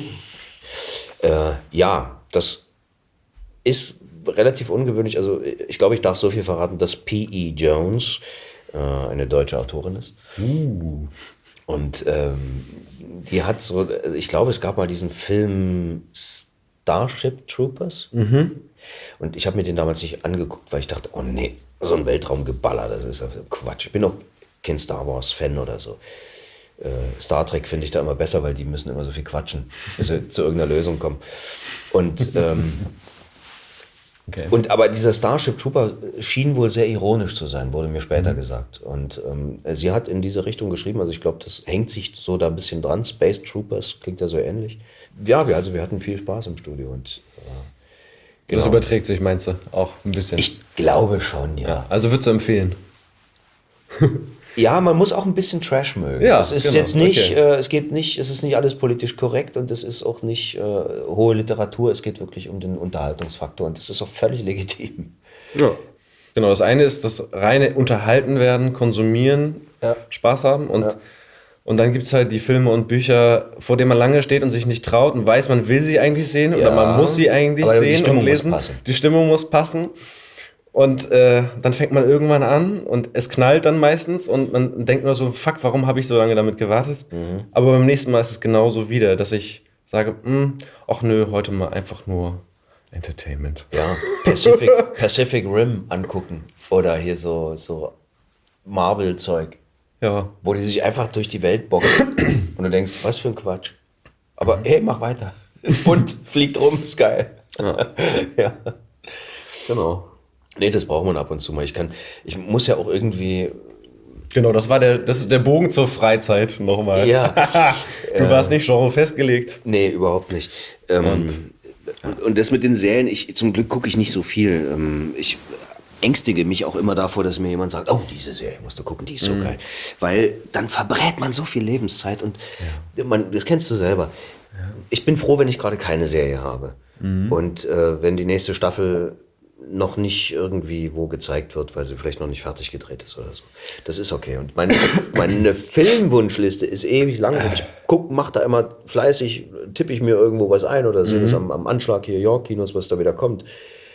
Äh, ja, das ist relativ ungewöhnlich. Also ich glaube, ich darf so viel verraten, dass P E. Jones äh, eine deutsche Autorin ist. Uh. Und ähm, die hat so, also ich glaube, es gab mal diesen Film Starship Troopers. Mhm. Und ich habe mir den damals nicht angeguckt, weil ich dachte, oh nee, so ein Weltraumgeballer, das ist Quatsch. Ich bin auch kein Star Wars Fan oder so. Äh, Star Trek finde ich da immer besser, weil die müssen immer so viel quatschen, bis sie zu irgendeiner Lösung kommen. Und ähm, Okay. Und aber dieser Starship Trooper schien wohl sehr ironisch zu sein, wurde mir später mhm. gesagt. Und ähm, sie hat in diese Richtung geschrieben, also ich glaube, das hängt sich so da ein bisschen dran. Space Troopers klingt ja so ähnlich. Ja, wir, also wir hatten viel Spaß im Studio. Und, äh, genau. Das überträgt sich, meinst du, auch ein bisschen? Ich glaube schon, ja. ja also würdest du empfehlen? Ja, man muss auch ein bisschen Trash mögen. Ja, es ist genau. jetzt nicht, okay. äh, es geht nicht, es ist nicht alles politisch korrekt und es ist auch nicht äh, hohe Literatur, es geht wirklich um den Unterhaltungsfaktor und das ist auch völlig legitim. Ja, genau. Das eine ist das reine Unterhalten werden, konsumieren, ja. Spaß haben und, ja. und dann gibt es halt die Filme und Bücher, vor denen man lange steht und sich nicht traut und weiß, man will sie eigentlich sehen ja, oder man muss sie eigentlich aber sehen die Stimmung und lesen. Muss passen. Die Stimmung muss passen. Und äh, dann fängt man irgendwann an und es knallt dann meistens und man denkt nur so, fuck, warum habe ich so lange damit gewartet? Mhm. Aber beim nächsten Mal ist es genauso wieder, dass ich sage, ach nö, heute mal einfach nur Entertainment. Ja, Pacific, Pacific Rim angucken oder hier so, so Marvel-Zeug, ja. wo die sich einfach durch die Welt boxen und du denkst, was für ein Quatsch. Aber hey, mach weiter. Ist bunt, fliegt rum, ist geil. Ja. ja. Genau. Nee, das braucht man ab und zu mal. Ich kann, ich muss ja auch irgendwie. Genau, das war der, das ist der Bogen zur Freizeit nochmal. Ja. Du warst nicht genre festgelegt. Nee, überhaupt nicht. Ähm, und, ja. und das mit den Serien, ich, zum Glück gucke ich nicht so viel. Ähm, ich ängstige mich auch immer davor, dass mir jemand sagt, oh, diese Serie musst du gucken, die ist so mhm. geil. Weil dann verbrät man so viel Lebenszeit und ja. man, das kennst du selber. Ja. Ich bin froh, wenn ich gerade keine Serie habe. Mhm. Und äh, wenn die nächste Staffel noch nicht irgendwie wo gezeigt wird, weil sie vielleicht noch nicht fertig gedreht ist oder so. Das ist okay. Und meine, meine Filmwunschliste ist ewig lang. Und ich guck, mach da immer fleißig, tippe ich mir irgendwo was ein oder sehe mhm. das am, am Anschlag hier, York-Kinos, was da wieder kommt.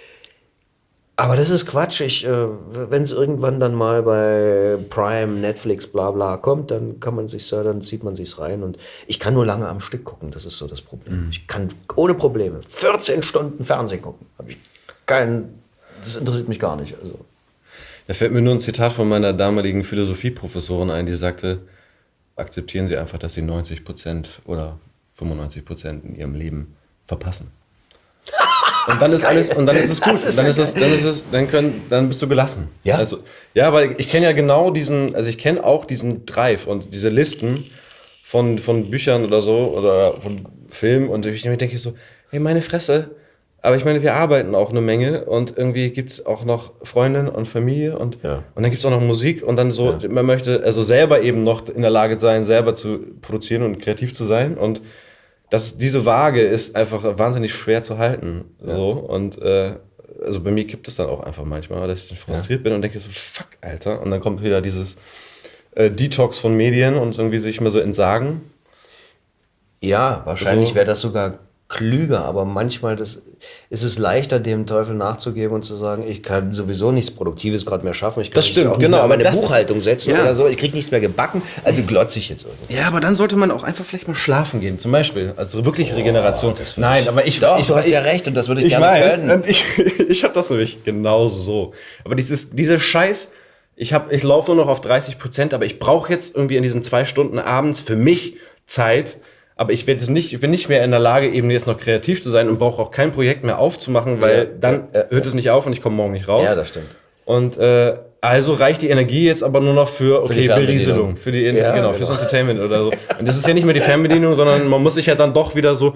Aber das ist Quatsch. Ich, äh, wenn es irgendwann dann mal bei Prime, Netflix, bla bla kommt, dann kann man sich dann zieht man sich's rein. Und ich kann nur lange am Stück gucken. Das ist so das Problem. Mhm. Ich kann ohne Probleme vierzehn Stunden Fernsehen gucken. Habe ich keinen. Das interessiert mich gar nicht. Also. Da fällt mir nur ein Zitat von meiner damaligen Philosophieprofessorin ein, die sagte, akzeptieren Sie einfach, dass Sie neunzig Prozent oder fünfundneunzig Prozent in Ihrem Leben verpassen. Und dann ist alles, und dann ist es gut. Ist dann ist es, dann ist es, dann können, dann bist du gelassen. Ja. Also, ja, weil ich kenne ja genau diesen, also ich kenne auch diesen Drive und diese Listen von, von Büchern oder so oder von Filmen und ich denke so, hey, meine Fresse. Aber ich meine, wir arbeiten auch eine Menge und irgendwie gibt es auch noch Freundin und Familie und, ja. und dann gibt es auch noch Musik und dann so, ja. man möchte also selber eben noch in der Lage sein, selber zu produzieren und kreativ zu sein und das, diese Waage ist einfach wahnsinnig schwer zu halten. Ja. So. Und äh, also bei mir kippt es dann auch einfach manchmal, dass ich frustriert ja. bin und denke so, fuck, Alter. Und dann kommt wieder dieses äh, Detox von Medien und irgendwie sich mal so entsagen. Ja, wahrscheinlich so. wäre das sogar klüger, aber manchmal das, ist es leichter, dem Teufel nachzugeben und zu sagen, ich kann sowieso nichts Produktives gerade mehr schaffen, ich kann Das stimmt, auch genau, nicht mehr aber meine das Buchhaltung ist- setzen ja. oder so, ich krieg nichts mehr gebacken, also glotze ich jetzt irgendwie. Ja, aber dann sollte man auch einfach vielleicht mal schlafen gehen, zum Beispiel, also wirklich Regeneration. Nein, aber ich... Doch, ich, du hast ich, ja recht und das würde ich, Ich gerne weiß, können. und ich, ich habe das nämlich genau so. Aber dieses, diese Scheiß, ich, hab, ich laufe nur noch auf dreißig Prozent, aber ich brauche jetzt irgendwie in diesen zwei Stunden abends für mich Zeit. Aber ich werde es nicht, ich bin nicht mehr in der Lage, eben jetzt noch kreativ zu sein und brauche auch kein Projekt mehr aufzumachen, weil Ja, dann ja, ja, hört es nicht auf und ich komme morgen nicht raus. Ja, das stimmt. Und äh, also reicht die Energie jetzt aber nur noch für, okay, die Fernbedienung. Berieselung, für die Inter Ja, genau, genau. fürs Entertainment oder so. Und das ist ja nicht mehr die Fernbedienung, sondern man muss sich ja dann doch wieder so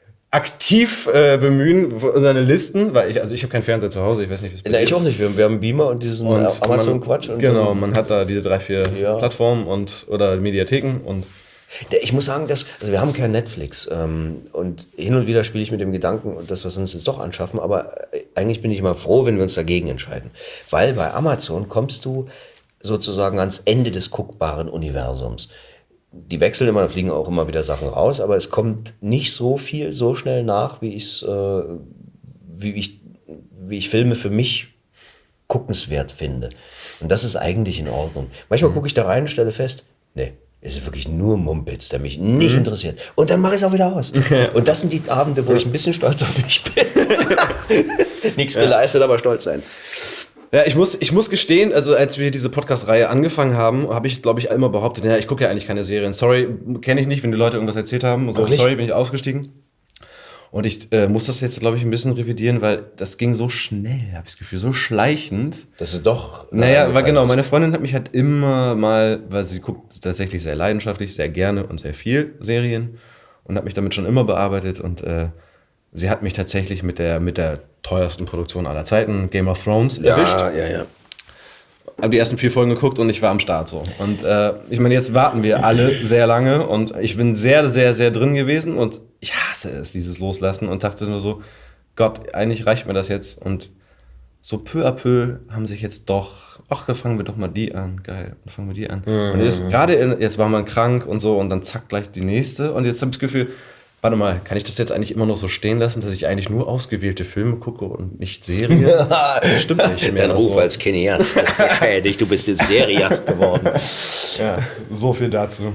aktiv äh, bemühen, seine Listen, weil ich, also ich habe keinen Fernseher zu Hause, ich weiß nicht, wie es bei Na, dir ich ist. auch nicht, wir, wir haben einen Beamer und diesen Und Amazon-Quatsch. man- und Genau, dann- man hat da diese drei, vier Ja. Plattformen und oder Mediatheken und Ich muss sagen, dass, also wir haben kein Netflix ähm, und hin und wieder spiele ich mit dem Gedanken, und das, was wir uns jetzt doch anschaffen, aber äh, eigentlich bin ich immer froh, wenn wir uns dagegen entscheiden. Weil bei Amazon kommst du sozusagen ans Ende des guckbaren Universums. Die wechseln immer, da fliegen auch immer wieder Sachen raus, aber es kommt nicht so viel, so schnell nach, wie, ich's, äh, wie, ich, wie ich Filme für mich guckenswert finde. Und das ist eigentlich in Ordnung. Manchmal gucke ich da rein und stelle fest, nee, es ist wirklich nur Mumpitz, der mich nicht interessiert. Und dann mache ich es auch wieder aus. Und das sind die Abende, wo ich ein bisschen stolz auf mich bin. Nichts geleistet, aber stolz sein. ja, ich muss, ich muss gestehen, also als wir diese Podcast-Reihe angefangen haben, habe ich, glaube ich, immer behauptet, ja, ich gucke ja eigentlich keine Serien. Sorry, kenne ich nicht, wenn die Leute irgendwas erzählt haben. Und so, Wirklich? sorry, bin ich ausgestiegen. Und ich äh, muss das jetzt, glaube ich, ein bisschen revidieren, weil das ging so schnell, habe ich das Gefühl, so schleichend. Das ist doch. Naja, weil genau, meine Freundin hat mich halt immer mal, weil sie guckt tatsächlich sehr leidenschaftlich, sehr gerne und sehr viel Serien und hat mich damit schon immer bearbeitet und äh, sie hat mich tatsächlich mit der, mit der teuersten Produktion aller Zeiten, Game of Thrones, erwischt. Ja, ja, ja. Habe die ersten vier Folgen geguckt und ich war am Start so. Und äh, ich meine, jetzt warten wir alle sehr lange und ich bin sehr, sehr, sehr drin gewesen und ich hasse es, dieses Loslassen und dachte nur so, Gott, eigentlich reicht mir das jetzt. Und so peu à peu haben sich jetzt doch, ach, dann fangen wir doch mal die an, geil, dann fangen wir die an. Mhm. Und jetzt gerade, in- jetzt war man krank und so und dann zack, gleich die nächste. Und jetzt habe ich das Gefühl, warte mal, kann ich das jetzt eigentlich immer noch so stehen lassen, dass ich eigentlich nur ausgewählte Filme gucke und nicht Serien? Das stimmt nicht mehr. Dein Ruf so. als Cineast ist beschädigt, du bist jetzt Seriast geworden. Ja, so viel dazu.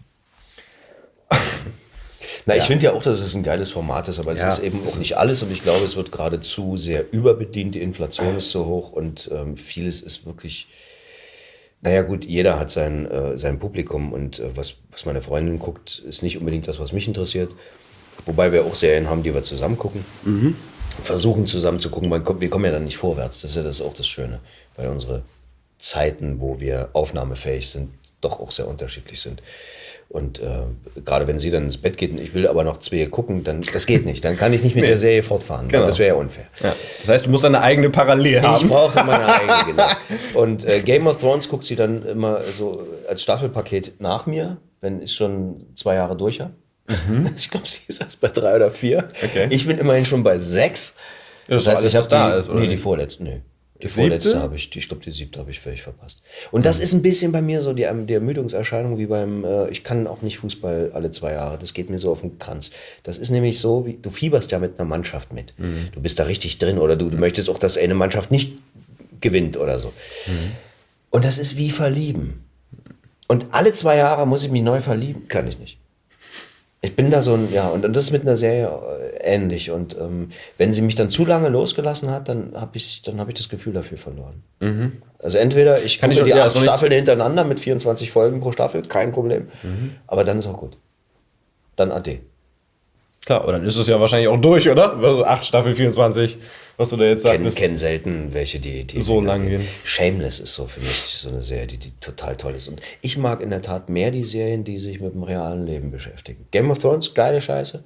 Na, ich finde ja auch, dass es ein geiles Format ist, aber es Ja, ist eben auch nicht alles und ich glaube, es wird geradezu sehr überbedient. Die Inflation ist so hoch und ähm, vieles ist wirklich. Naja gut, jeder hat sein, äh, sein Publikum und äh, was, was meine Freundin guckt, ist nicht unbedingt das, was mich interessiert. Wobei wir auch Serien haben, die wir zusammen gucken. Mhm. Versuchen zusammen zu gucken, man kommt, wir kommen ja dann nicht vorwärts. Das ist ja das auch das Schöne, weil unsere Zeiten, wo wir aufnahmefähig sind, doch auch sehr unterschiedlich sind. Und äh, gerade wenn sie dann ins Bett geht und ich will aber noch zwei gucken, dann das geht nicht. Dann kann ich nicht mit Nee. der Serie fortfahren. Genau. Das wäre ja unfair. Ja. Das heißt, du musst eine eigene Parallel Ich haben. brauchte meine eigene, genau. Und äh, Game of Thrones guckt sie dann immer so als Staffelpaket nach mir, wenn ich schon zwei Jahre durch habe. Mhm. Ich glaube, sie ist erst bei drei oder vier. Okay. Ich bin immerhin schon bei sechs. Das ist alles, ich was habe da die, ist, oder nee, die nicht? vorletzte, nee. Die Die vorletzte siebte? habe ich, die, ich glaube, die siebte habe ich völlig verpasst. Und das ist ein bisschen bei mir so die, die Ermüdungserscheinung wie beim, äh, ich kann auch nicht Fußball alle zwei Jahre, das geht mir so auf den Kranz. Das ist nämlich so, wie du fieberst ja mit einer Mannschaft mit. Mhm. Du bist da richtig drin oder du, du möchtest auch, dass eine Mannschaft nicht gewinnt oder so. Mhm. Und das ist wie verlieben. Und alle zwei Jahre muss ich mich neu verlieben, kann ich nicht. Ich bin da so ein, ja, und, und das ist mit einer Serie äh, ähnlich. Und ähm, wenn sie mich dann zu lange losgelassen hat, dann habe ich, dann hab ich das Gefühl dafür verloren. Mhm. Also entweder ich Kann gucke ich- die ja, acht ist noch nicht- Staffeln hintereinander mit vierundzwanzig Folgen pro Staffel, kein Problem. Mhm. Aber dann ist auch gut. Dann ade. Klar, aber dann ist es ja wahrscheinlich auch durch, oder? Also acht Staffel vierundzwanzig, was du da jetzt Kennen sagst. kenn selten welche, die, die So länger lang gehen. Shameless ist so für mich so eine Serie, die, die total toll ist. Und ich mag in der Tat mehr die Serien, die sich mit dem realen Leben beschäftigen. Game of Thrones, geile Scheiße.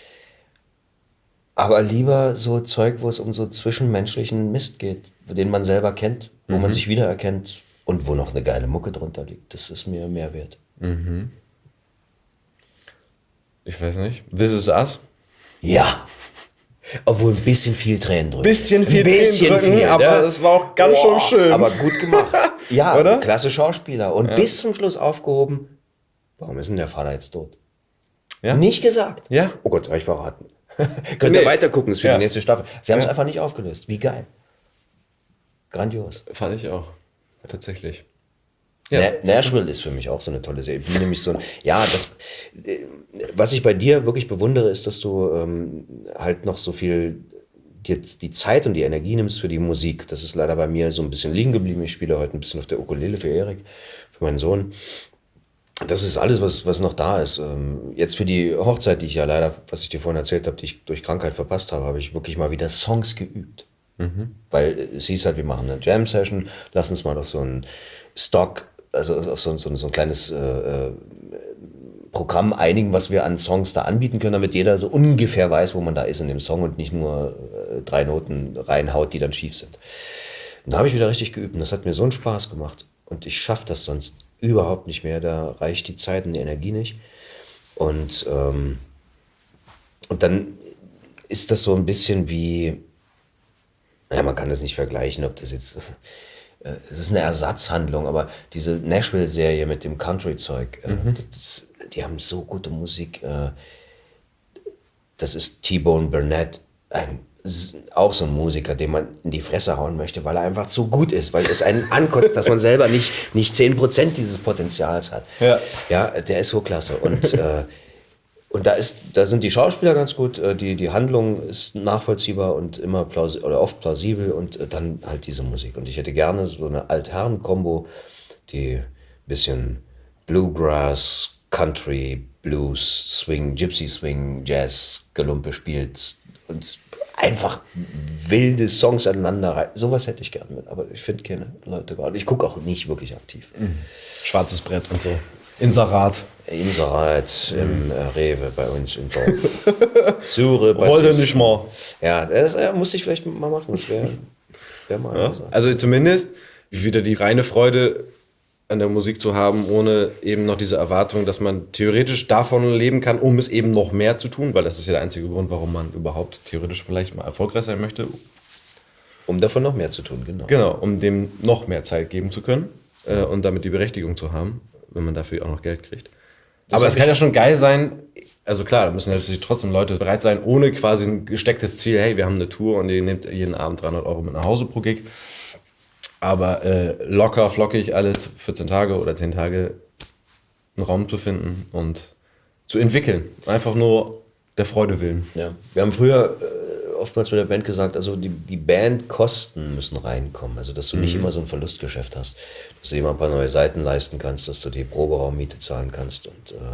Aber lieber so Zeug, wo es um so zwischenmenschlichen Mist geht, den man selber kennt, wo Mhm. man sich wiedererkennt und wo noch eine geile Mucke drunter liegt. Das ist mir mehr wert. Ich weiß nicht. This Is Us? Ja. Obwohl ein bisschen viel Tränen drücken. Bisschen viel Ein bisschen Tränen drücken, viel, aber ne? es war auch ganz schön schön. Aber gut gemacht. Ja, Oder? klasse Schauspieler. Und bis zum Schluss aufgehoben, warum ist denn der Vater jetzt tot? Ja? Nicht gesagt. Ja. Oh Gott, habe ich verraten. Könnt ihr Nee. weiter gucken, ist für Ja. die nächste Staffel. Sie haben es Ja. einfach nicht aufgelöst. Wie geil. Grandios. Fand ich auch. Tatsächlich. Na, Nashville ist für mich auch so eine tolle Serie. Ich bin nämlich so ein, ja, das, äh, was ich bei dir wirklich bewundere, ist, dass du ähm, halt noch so viel dir die Zeit und die Energie nimmst für die Musik. Das ist leider bei mir so ein bisschen liegen geblieben. Ich spiele heute ein bisschen auf der Ukulele für Erik, für meinen Sohn. Das ist alles, was, was noch da ist. Ähm, Jetzt für die Hochzeit, die ich ja leider, was ich dir vorhin erzählt habe, die ich durch Krankheit verpasst habe, habe ich wirklich mal wieder Songs geübt. Weil es hieß halt, wir machen eine Jam-Session, lass uns mal auf so einen Stock, also auf so, so, so ein kleines äh, äh, Programm einigen, was wir an Songs da anbieten können, damit jeder so ungefähr weiß, wo man da ist in dem Song und nicht nur äh, drei Noten reinhaut, die dann schief sind. Und da habe ich wieder richtig geübt und das hat mir so einen Spaß gemacht. Und ich schaffe das sonst überhaupt nicht mehr, da reicht die Zeit und die Energie nicht. Und, ähm, und dann ist das so ein bisschen wie, ja, man kann das nicht vergleichen, ob das jetzt, äh, es ist eine Ersatzhandlung, aber diese Nashville-Serie mit dem Country-Zeug, äh, Mhm. das, die haben so gute Musik. Äh, das ist T-Bone Burnett, ein, auch so ein Musiker, den man in die Fresse hauen möchte, weil er einfach zu gut ist, weil es einen ankotzt, dass man selber nicht, nicht zehn Prozent dieses Potenzials hat. Ja. Ja, der ist so klasse. Und äh, Und da, ist, da sind die Schauspieler ganz gut, äh, die, die Handlung ist nachvollziehbar und immer plaus oder oft plausibel und äh, dann halt diese Musik. Und ich hätte gerne so eine Altherren-Kombo, die ein bisschen Bluegrass, Country, Blues, Swing, Gypsy Swing, Jazz, Gelumpe spielt und einfach wilde Songs aneinander rein. Sowas hätte ich gerne mit, aber ich finde keine Leute gerade. Ich gucke auch nicht wirklich aktiv. Schwarzes Brett und so. Inserat. Inserat im äh, Rewe bei uns im Dorf. Suche bei Wollte sich. nicht mal. Ja, das äh, muss ich vielleicht mal machen. Das wäre wär mal eine Sache. Also zumindest wieder die reine Freude an der Musik zu haben, ohne eben noch diese Erwartung, dass man theoretisch davon leben kann, um es eben noch mehr zu tun, weil das ist ja der einzige Grund, warum man überhaupt theoretisch vielleicht mal erfolgreich sein möchte. Um davon noch mehr zu tun, genau. Genau, um dem noch mehr Zeit geben zu können äh, und damit die Berechtigung zu haben, wenn man dafür auch noch Geld kriegt. Das Aber hab es kann ich- ja schon geil sein, also klar, da müssen natürlich trotzdem Leute bereit sein, ohne quasi ein gestecktes Ziel, hey, wir haben eine Tour und ihr nehmt jeden Abend dreihundert Euro mit nach Hause pro Gig. Aber äh, locker, flockig alle vierzehn Tage oder zehn Tage einen Raum zu finden und zu entwickeln. Einfach nur der Freude willen. Ja. Wir haben früher äh, oftmals mit der Band gesagt, also die, die Bandkosten müssen reinkommen. Also, dass du nicht immer so ein Verlustgeschäft hast. Dass du immer ein paar neue Seiten leisten kannst, dass du die Proberaummiete zahlen kannst und äh,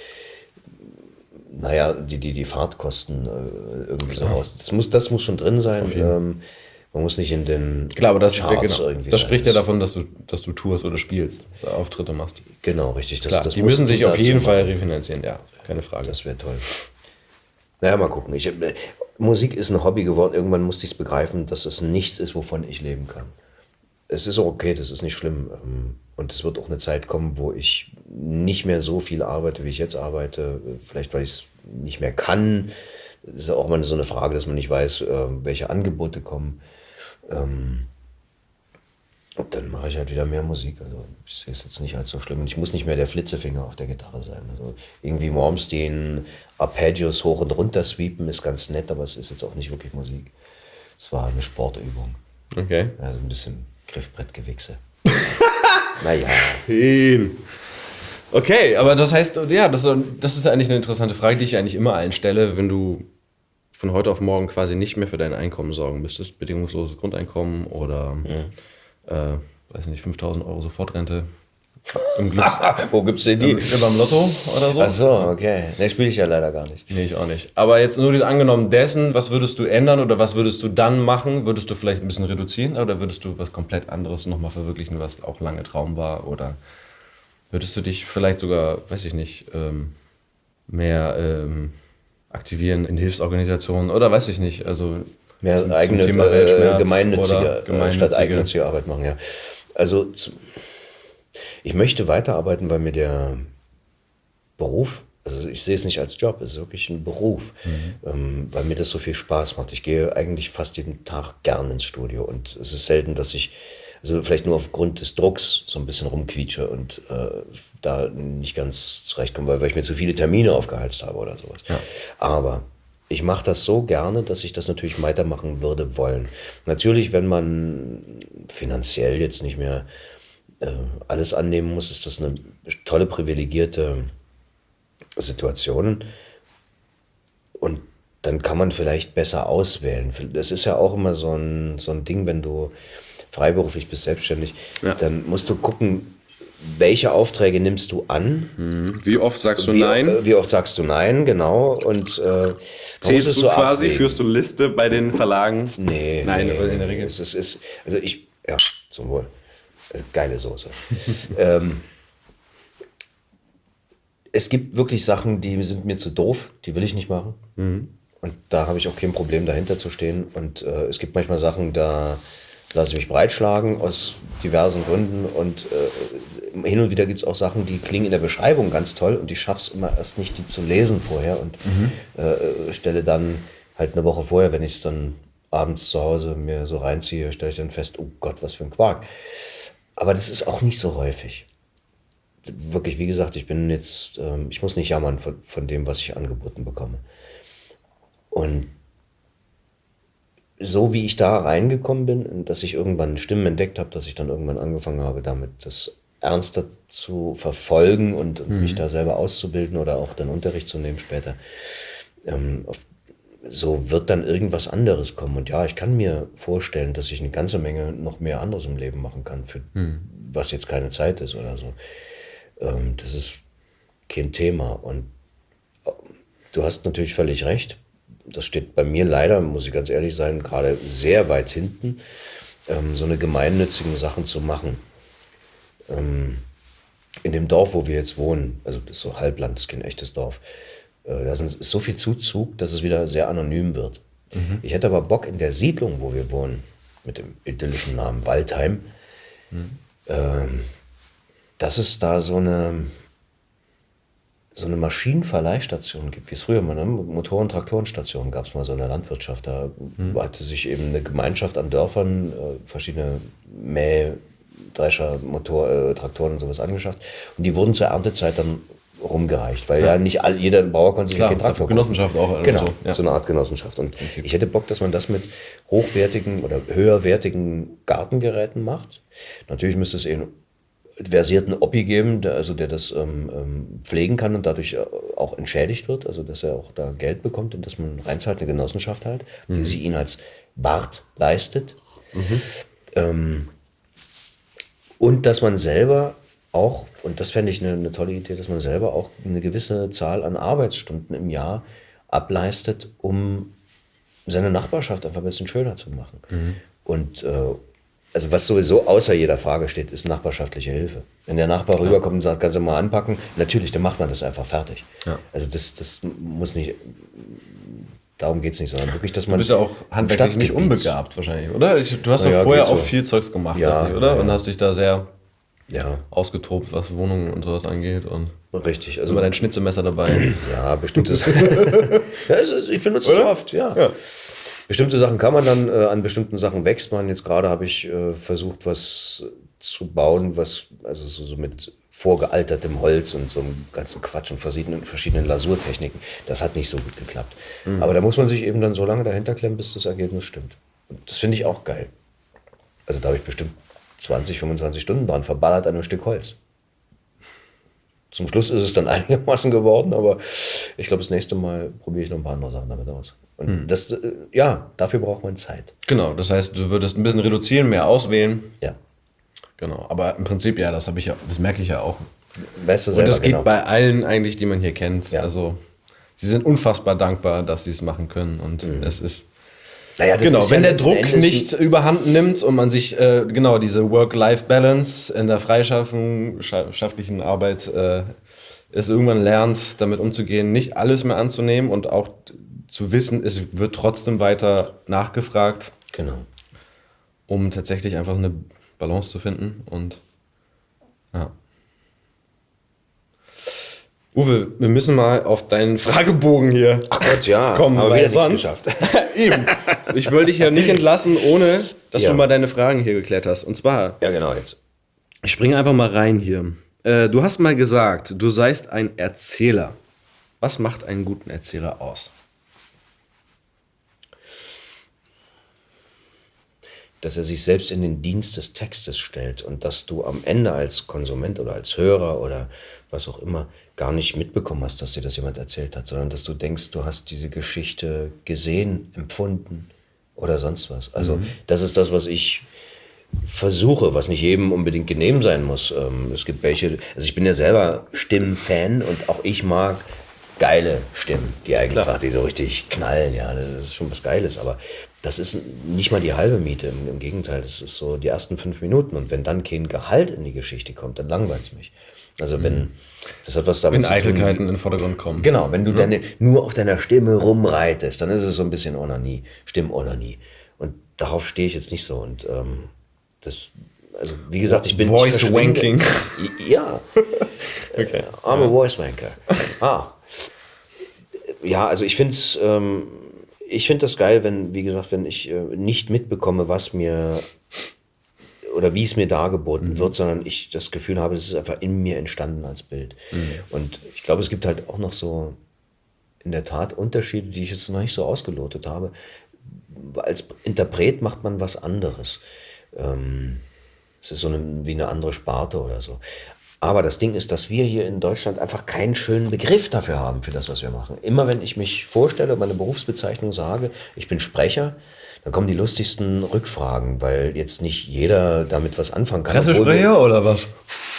naja, die, die, die Fahrtkosten äh, irgendwie so raus. Das muss, das muss schon drin sein. Ähm, man muss nicht in den Klar, aber das, Charts genau, irgendwie das sein. spricht ja davon, dass du, dass du tourst oder spielst, Auftritte machst. Genau, richtig. Das, Klar, das die musst müssen du sich auf dazu jeden machen. Fall refinanzieren, ja, keine Frage. Das wäre toll. Naja, mal gucken. Ich, äh, Musik ist ein Hobby geworden. Irgendwann musste ich es begreifen, dass es nichts ist, wovon ich leben kann. Es ist auch okay, das ist nicht schlimm. ähm, Und es wird auch eine Zeit kommen, wo ich nicht mehr so viel arbeite, wie ich jetzt arbeite. Vielleicht, weil ich es nicht mehr kann. Das ist ja auch mal so eine Frage, dass man nicht weiß, äh, welche Angebote kommen. Ähm, Und dann mache ich halt wieder mehr Musik. Also ich sehe es jetzt nicht als so schlimm. Und ich muss nicht mehr der Flitzefinger auf der Gitarre sein. Also irgendwie Malmsteen, Arpeggios hoch und runter sweepen ist ganz nett, aber es ist jetzt auch nicht wirklich Musik. Es war eine Sportübung. Okay. Also ein bisschen Griffbrettgewichse. Naja. Okay, aber das heißt, ja, das, das ist eigentlich eine interessante Frage, die ich eigentlich immer allen stelle, wenn du von heute auf morgen quasi nicht mehr für dein Einkommen sorgen müsstest, bedingungsloses Grundeinkommen oder, äh, weiß nicht, fünftausend Euro Sofortrente im Glück, Wo gibt's denn die? beim Lotto oder so. Ach so, okay. Ne, spiele ich ja leider gar nicht. Nee, ich auch nicht. Aber jetzt nur angenommen dessen, was würdest du ändern oder was würdest du dann machen? Würdest du vielleicht ein bisschen reduzieren oder würdest du was komplett anderes nochmal verwirklichen, was auch lange Traum war? Oder würdest du dich vielleicht sogar, weiß ich nicht, ähm, mehr ähm, aktivieren in Hilfsorganisationen oder weiß ich nicht, also Mehr zum- zum eigene, Thema äh, Weltschmerz gemeinnützige, oder äh, gemeinnützige- statt eigennützige Arbeit machen, ja. Also zu, ich möchte weiterarbeiten, weil mir der Beruf, also ich sehe es nicht als Job, es ist wirklich ein Beruf, ähm, weil mir das so viel Spaß macht. Ich gehe eigentlich fast jeden Tag gern ins Studio und es ist selten, dass ich, also vielleicht nur aufgrund des Drucks so ein bisschen rumquietsche und äh, da nicht ganz zurechtkomme, weil, weil ich mir zu viele Termine aufgehalst habe oder sowas. Ja. Aber ich mache das so gerne, dass ich das natürlich weitermachen würde wollen. Natürlich, wenn man finanziell jetzt nicht mehr äh, alles annehmen muss, ist das eine tolle, privilegierte Situation. Und dann kann man vielleicht besser auswählen. Das ist ja auch immer so ein, so ein Ding, wenn du freiberuflich bist, selbstständig, ja. dann musst du gucken, welche Aufträge nimmst du an? Wie oft sagst du wie, Nein? Äh, wie oft sagst du Nein, genau. Und äh, zählst du so quasi, abwägen. Führst du Liste bei den Verlagen? Nee, Nein, nee, in der Regel. Es ist, ist, also ich, ja, zum Wohl. Also geile Soße. ähm, es gibt wirklich Sachen, die sind mir zu doof, die will ich nicht machen. Mhm. Und da habe ich auch kein Problem, dahinter zu stehen. Und äh, es gibt manchmal Sachen, da lasse ich mich breitschlagen aus diversen Gründen. Und äh, hin und wieder gibt es auch Sachen, die klingen in der Beschreibung ganz toll und ich schaffe es immer erst nicht, die zu lesen vorher. Und mhm. äh, stelle dann halt eine Woche vorher, wenn ich es dann abends zu Hause mir so reinziehe, stelle ich dann fest, oh Gott, was für ein Quark. Aber das ist auch nicht so häufig. Wirklich, wie gesagt, ich bin jetzt, ähm, ich muss nicht jammern von, von dem, was ich angeboten bekomme. Und so wie ich da reingekommen bin, dass ich irgendwann Stimmen entdeckt habe, dass ich dann irgendwann angefangen habe, damit das ernster zu verfolgen und mhm. mich da selber auszubilden oder auch dann Unterricht zu nehmen später, ähm, auf, so wird dann irgendwas anderes kommen. Und ja, ich kann mir vorstellen, dass ich eine ganze Menge noch mehr anderes im Leben machen kann, für mhm. was jetzt keine Zeit ist oder so. Ähm, das ist kein Thema. Und du hast natürlich völlig recht. Das steht bei mir leider, muss ich ganz ehrlich sein, gerade sehr weit hinten, ähm, so eine gemeinnützigen Sachen zu machen. Ähm, in dem Dorf, wo wir jetzt wohnen, also das ist so Halbland, das ist kein echtes Dorf, äh, da ist so viel Zuzug, dass es wieder sehr anonym wird. Mhm. Ich hätte aber Bock in der Siedlung, wo wir wohnen, mit dem idyllischen Namen Waldheim, mhm. ähm, dass es da so eine... so eine Maschinenverleihstation gibt, wie es früher mal, ne? Motor- und Traktorenstation gab es mal so in der Landwirtschaft. Da mhm. hatte sich eben eine Gemeinschaft an Dörfern äh, verschiedene Mäh-, Drescher, Motor-, äh, Traktoren und sowas angeschafft. Und die wurden zur Erntezeit dann rumgereicht, weil ja, ja nicht all, jeder Bauer konnte sich keinen Traktor kaufen. Genossenschaft auch. Genau, so. Ja. so eine Art Genossenschaft. Und ich hätte Bock, dass man das mit hochwertigen oder höherwertigen Gartengeräten macht. Natürlich müsste es eben versierten Oppi geben, der, also der das ähm, ähm, pflegen kann und dadurch auch entschädigt wird, also dass er auch da Geld bekommt und dass man reinzahlt, eine Genossenschaft halt, mhm. die sie ihn als Wart leistet. Mhm. Ähm, und dass man selber auch, und das fände ich eine, eine tolle Idee, dass man selber auch eine gewisse Zahl an Arbeitsstunden im Jahr ableistet, um seine Nachbarschaft einfach ein bisschen schöner zu machen. Mhm. Und äh, also was sowieso außer jeder Frage steht, ist nachbarschaftliche Hilfe. Wenn der Nachbar ja. rüberkommt und sagt, kannst du mal anpacken, natürlich, dann macht man das einfach fertig. Ja. Also das, das muss nicht, darum geht es nicht, sondern wirklich, dass man... Du bist ja auch handwerklich nicht unbegabt wahrscheinlich, oder? Ich, du hast ja, ja vorher auch so. viel Zeugs gemacht, ja, dachte ich, oder? Ja. Und hast dich da sehr ja. ausgetobt, was Wohnungen und sowas angeht. Und richtig. Also immer dein Schnitzelmesser dabei. Ja, bestimmtes... ja, ist, ich benutze es oft, ja. ja. Bestimmte Sachen kann man dann, äh, an bestimmten Sachen wächst man. Jetzt gerade habe ich äh, versucht, was zu bauen, was also so, so mit vorgealtertem Holz und so einem ganzen Quatsch und verschiedenen, verschiedenen Lasurtechniken. Das hat nicht so gut geklappt. Mhm. Aber da muss man sich eben dann so lange dahinter klemmen, bis das Ergebnis stimmt. Und das finde ich auch geil. Also da habe ich bestimmt zwanzig, fünfundzwanzig Stunden dran verballert an einem Stück Holz. Zum Schluss ist es dann einigermaßen geworden, aber ich glaube, das nächste Mal probiere ich noch ein paar andere Sachen damit aus. Und hm. das, ja, dafür braucht man Zeit. Genau, das heißt, du würdest ein bisschen reduzieren, mehr auswählen. Ja. Genau, aber im Prinzip, ja, das habe ich ja, das merke ich ja auch. Weißt du selber, und das geht genau. bei allen eigentlich, die man hier kennt. Ja. Also, sie sind unfassbar dankbar, dass sie es machen können. Und mhm. es ist. Naja, das genau, ist wenn ja der Druck nicht überhand nimmt und man sich, äh, genau, diese Work-Life-Balance in der freischafflichen Arbeit äh, es irgendwann lernt, damit umzugehen, nicht alles mehr anzunehmen und auch zu wissen, es wird trotzdem weiter nachgefragt. Genau. Um tatsächlich einfach eine Balance zu finden. Und ja. Uwe, wir müssen mal auf deinen Fragebogen hier Ach Gott, ja, kommen, aber weil wieder sonst geschafft. Eben. Ich will dich ja nicht entlassen, ohne dass ja. du mal deine Fragen hier geklärt hast. Und zwar, ja genau jetzt. Ich springe einfach mal rein hier. Äh, du hast mal gesagt, du seist ein Erzähler. Was macht einen guten Erzähler aus? dass er sich selbst in den Dienst des Textes stellt und dass du am Ende als Konsument oder als Hörer oder was auch immer gar nicht mitbekommen hast, dass dir das jemand erzählt hat, sondern dass du denkst, du hast diese Geschichte gesehen, empfunden oder sonst was. Also mhm. das ist das, was ich versuche, was nicht jedem unbedingt genehm sein muss. Ähm, es gibt welche, also ich bin ja selber Stimmenfan und auch ich mag geile Stimmen, die einfach, Klar. die so richtig knallen, ja, das ist schon was Geiles, aber das ist nicht mal die halbe Miete, im, im Gegenteil, das ist so die ersten fünf Minuten und wenn dann kein Gehalt in die Geschichte kommt, dann langweilt es mich. Also wenn, das hat was damit wenn zu tun. Wenn Eitelkeiten in den Vordergrund kommen. Genau, wenn du ja. deine, nur auf deiner Stimme rumreitest, dann ist es so ein bisschen Onanie, Stimmonanie und darauf stehe ich jetzt nicht so und ähm, das, also wie gesagt, ich bin... Voice Wanking. Ja, okay. I'm a Voice Wanker. Ah, ja, also ich finde es, ähm, ich finde das geil, wenn, wie gesagt, wenn ich äh, nicht mitbekomme, was mir oder wie es mir dargeboten mhm. wird, sondern ich das Gefühl habe, es ist einfach in mir entstanden als Bild. Mhm. Und ich glaube, es gibt halt auch noch so in der Tat Unterschiede, die ich jetzt noch nicht so ausgelotet habe. Als Interpret macht man was anderes. Ähm, es ist so eine, wie eine andere Sparte oder so. Aber das Ding ist, dass wir hier in Deutschland einfach keinen schönen Begriff dafür haben, für das, was wir machen. Immer wenn ich mich vorstelle, meine Berufsbezeichnung sage, ich bin Sprecher, dann kommen die lustigsten Rückfragen, weil jetzt nicht jeder damit was anfangen kann. Pressesprecher oder was?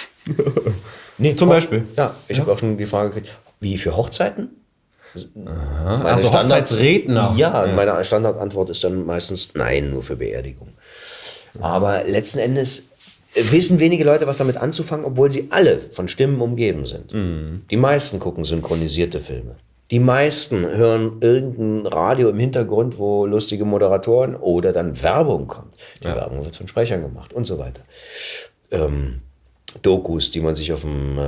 Nee, zum auch, Beispiel? Ja, ich ja. habe auch schon die Frage gekriegt, wie für Hochzeiten? Aha, also Standard, Hochzeitsredner. Ja, ja, meine Standardantwort ist dann meistens nein, nur für Beerdigung. Aber letzten Endes wissen wenige Leute, was damit anzufangen, obwohl sie alle von Stimmen umgeben sind. Mhm. Die meisten gucken synchronisierte Filme. Die meisten hören irgendein Radio im Hintergrund, wo lustige Moderatoren oder dann Werbung kommt. Die ja. Werbung wird von Sprechern gemacht und so weiter. Ähm, Dokus, die man sich auf dem äh,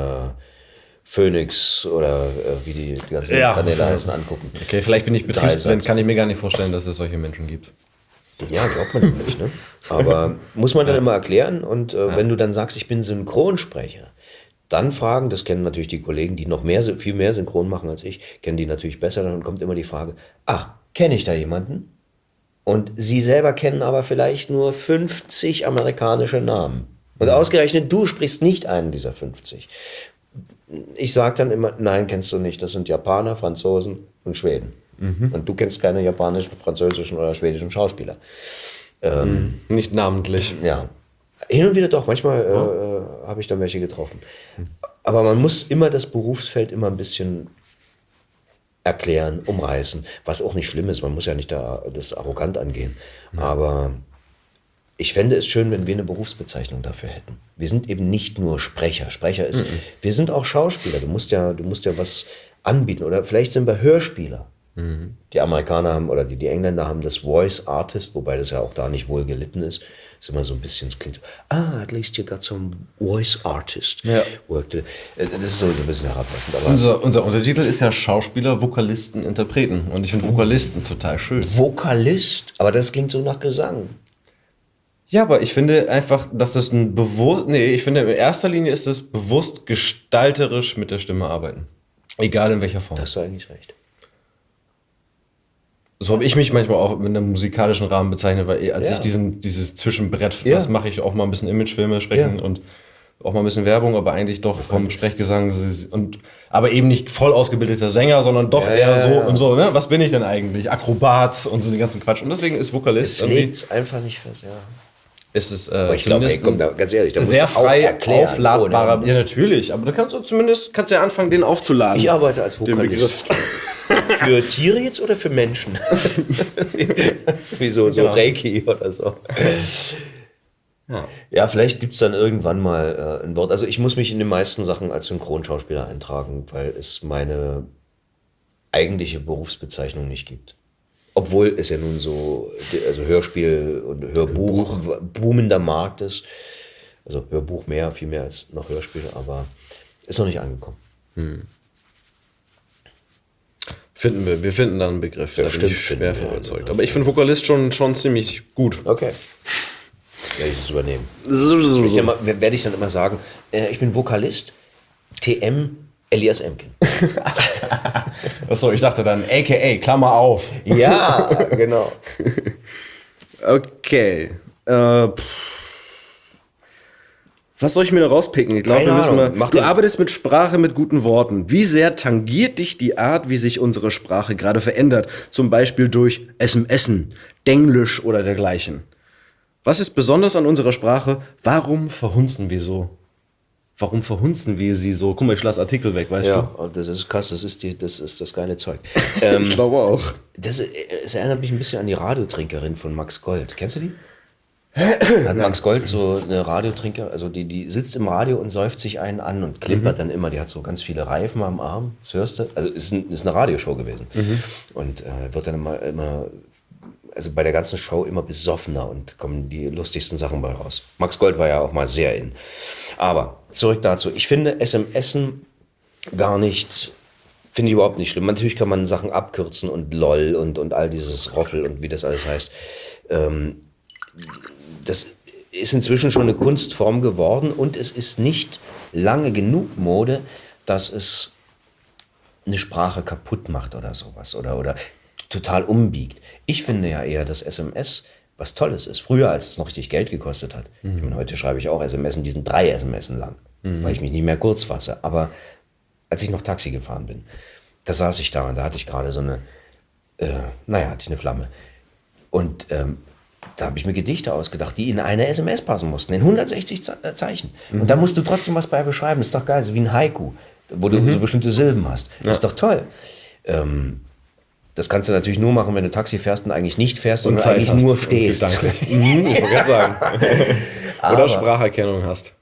Phoenix oder äh, wie die, die ganzen ja. Kanäle heißen, angucken. Okay, vielleicht bin ich betriebsblind, kann ich mir gar nicht vorstellen, dass es solche Menschen gibt. Ja, glaubt man nicht, ne? Aber muss man dann immer erklären und äh, ja. wenn du dann sagst, ich bin Synchronsprecher, dann fragen, das kennen natürlich die Kollegen, die noch mehr, viel mehr Synchron machen als ich, kennen die natürlich besser, dann kommt immer die Frage, ach, kenne ich da jemanden? Und sie selber kennen aber vielleicht nur fünfzig amerikanische Namen. Und ausgerechnet, du sprichst nicht einen dieser fünfzig. Ich sage dann immer, nein, kennst du nicht, das sind Japaner, Franzosen und Schweden. Mhm. Und du kennst keine japanischen, französischen oder schwedischen Schauspieler. Ähm, mhm. Nicht namentlich. Ja. Hin und wieder doch, manchmal äh, äh, habe ich da welche getroffen. Aber man muss immer das Berufsfeld immer ein bisschen erklären, umreißen, was auch nicht schlimm ist. Man muss ja nicht da das arrogant angehen. Mhm. Aber ich fände es schön, wenn wir eine Berufsbezeichnung dafür hätten. Wir sind eben nicht nur Sprecher. Sprecher ist, mhm. wir sind auch Schauspieler. Du musst ja, du musst ja was anbieten. Oder vielleicht sind wir Hörspieler. Mhm. Die Amerikaner haben, oder die, die Engländer haben das Voice Artist, wobei das ja auch da nicht wohl gelitten ist. Ist immer so ein bisschen, es klingt so, ah, at least you got some Voice Artist. Ja. Das ist so ein bisschen herablassend. Aber unser, unser Untertitel ist ja Schauspieler, Vokalisten, Interpreten. Und ich finde Vokalisten total schön. Vokalist? Aber das klingt so nach Gesang. Ja, aber ich finde einfach, dass das ein bewusst, nee, ich finde in erster Linie ist es bewusst gestalterisch mit der Stimme arbeiten. Egal in welcher Form. Da hast du eigentlich recht. So habe ich mich manchmal auch mit einem musikalischen Rahmen bezeichnet, weil als ja. ich diesen, dieses Zwischenbrett, ja. das mache ich auch mal ein bisschen Imagefilme sprechen ja. und auch mal ein bisschen Werbung, aber eigentlich doch vom Sprechgesang und aber eben nicht voll ausgebildeter Sänger, sondern doch ja, eher ja, so ja. und so, ne? Was bin ich denn eigentlich? Akrobat und so den ganzen Quatsch. Und deswegen ist Vokalist. Es legt einfach nicht fest, ja. Ist es äh, aber ich glaube, komm, da, ganz ehrlich, da sehr musst du frei auch erklären, aufladbarer. Oder? Ja, natürlich, aber da kannst du zumindest kannst ja anfangen, den aufzuladen. Ich arbeite als Vokalist. Für Tiere jetzt oder für Menschen? Wie so, so genau. Reiki oder so. Ja, ja vielleicht gibt es dann irgendwann mal äh, ein Wort. Also ich muss mich in den meisten Sachen als Synchronschauspieler eintragen, weil es meine eigentliche Berufsbezeichnung nicht gibt. Obwohl es ja nun so, also Hörspiel und Hörbuch, Hörbuch. boomender Markt ist. Also Hörbuch mehr, viel mehr als noch Hörspiel, aber ist noch nicht angekommen. Hm. Finden wir, wir finden da einen Begriff. Ja, da stimmt, bin ich schwer von überzeugt. Ja, aber ich finde Vokalist schon, schon ziemlich gut. Okay. Werde ich das übernehmen. So, so, so. Mal, werde ich dann immer sagen, äh, ich bin Vokalist, T M Elias Emken. Achso, ich dachte dann A K A, Klammer auf. Ja, genau. Okay. Äh, pff. Was soll ich mir da rauspicken? Ich glaube, wir müssen mal. Mach Du den. arbeitest mit Sprache, mit guten Worten. Wie sehr tangiert dich die Art, wie sich unsere Sprache gerade verändert? Zum Beispiel durch S M S, Denglisch oder dergleichen. Was ist besonders an unserer Sprache? Warum verhunzen wir so? Warum verhunzen wir sie so? Guck mal, ich lasse Artikel weg, weißt Ja, du? und das ist krass, das ist, die, das, ist das geile Zeug. Ähm, Ich glaube auch. Das, es erinnert mich ein bisschen an die Radiotrinkerin von Max Gold. Kennst du die? Hat Max Gold so eine Radiotrinker, also die, die sitzt im Radio und säuft sich einen an und klimpert mhm. dann immer. Die hat so ganz viele Reifen am Arm, das hörst du. Also ist, ein, ist eine Radioshow gewesen. Mhm. Und äh, wird dann immer, immer, also bei der ganzen Show immer besoffener und kommen die lustigsten Sachen bei raus. Max Gold war ja auch mal sehr in. Aber zurück dazu. Ich finde S M S gar nicht, finde ich überhaupt nicht schlimm. Natürlich kann man Sachen abkürzen und LOL und, und all dieses Roffel und wie das alles heißt. Ähm, das ist inzwischen schon eine Kunstform geworden und es ist nicht lange genug Mode, dass es eine Sprache kaputt macht oder sowas oder, oder total umbiegt. Ich finde ja eher, dass S M S was Tolles ist. Früher, als es noch richtig Geld gekostet hat. Mhm. Ich meine, heute schreibe ich auch S M S, die sind drei S M S lang, mhm. weil ich mich nicht mehr kurz fasse. Aber als ich noch Taxi gefahren bin, da saß ich da und da hatte ich gerade so eine, äh, naja, hatte ich eine Flamme. Und ähm, da habe ich mir Gedichte ausgedacht, die in eine S M S passen mussten, in hundertsechzig Ze- Zeichen. Mhm. Und da musst du trotzdem was bei beschreiben. Das ist doch geil, so wie ein Haiku, wo du mhm. so bestimmte Silben hast. Das ja. ist doch toll. Ähm, das kannst du natürlich nur machen, wenn du Taxi fährst und eigentlich nicht fährst und, und eigentlich nur stehst. mhm, ich wollte gerade sagen. Oder Aber, Spracherkennung hast.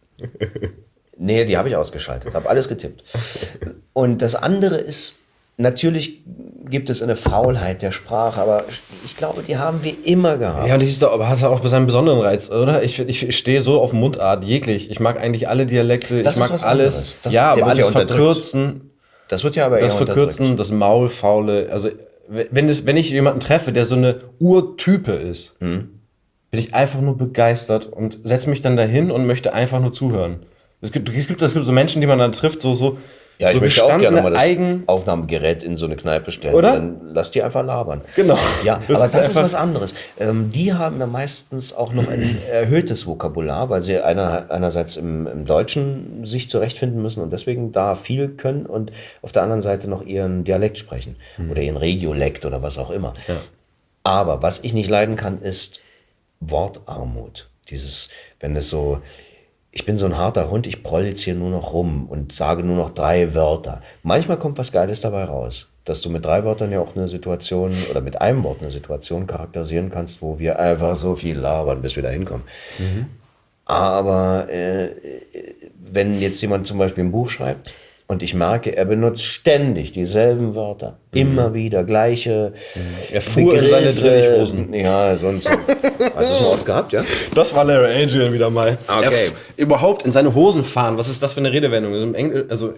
Nee, die habe ich ausgeschaltet, habe alles getippt. Und das andere ist, natürlich gibt es eine Faulheit der Sprache, aber ich glaube, die haben wir immer gehabt. Ja, und das ist doch, aber hat auch seinen besonderen Reiz, oder? Ich, ich stehe so auf Mundart, jeglich. Ich mag eigentlich alle Dialekte, das ich mag ist was alles. Das, ja, aber alles ja verkürzen. Das wird ja aber eher Das Verkürzen, das Maulfaule. Also, wenn, es, wenn ich jemanden treffe, der so eine Urtype ist, hm. bin ich einfach nur begeistert und setze mich dann dahin und möchte einfach nur zuhören. Es gibt, es gibt, es gibt so Menschen, die man dann trifft, so, so, ja, ich so möchte auch gerne mal das Eigen- Aufnahmegerät in so eine Kneipe stellen. Oder? Dann lass die einfach labern. Genau. Ja, das aber ist das ist einfach- was anderes. Ähm, die haben ja meistens auch noch ein erhöhtes Vokabular, weil sie einer, einerseits im, im Deutschen sich zurechtfinden müssen und deswegen da viel können und auf der anderen Seite noch ihren Dialekt sprechen hm. oder ihren Regiolekt oder was auch immer. Ja. Aber was ich nicht leiden kann, ist Wortarmut. Dieses, wenn es so... Ich bin so ein harter Hund, ich proll jetzt hier nur noch rum und sage nur noch drei Wörter. Manchmal kommt was Geiles dabei raus, dass du mit drei Wörtern ja auch eine Situation oder mit einem Wort eine Situation charakterisieren kannst, wo wir einfach so viel labern, bis wir da hinkommen. Mhm. Aber äh, wenn jetzt jemand zum Beispiel ein Buch schreibt und ich merke, er benutzt ständig dieselben Wörter, mhm. immer wieder gleiche mhm. Er fuhr Begriffe, in seine Drillichhosen. Ja, sonst so. Hast du es mal oft gehabt, ja? Das war Larry Angel wieder mal. Okay. Er f- überhaupt in seine Hosen fahren, was ist das für eine Redewendung? Also, im Engl- also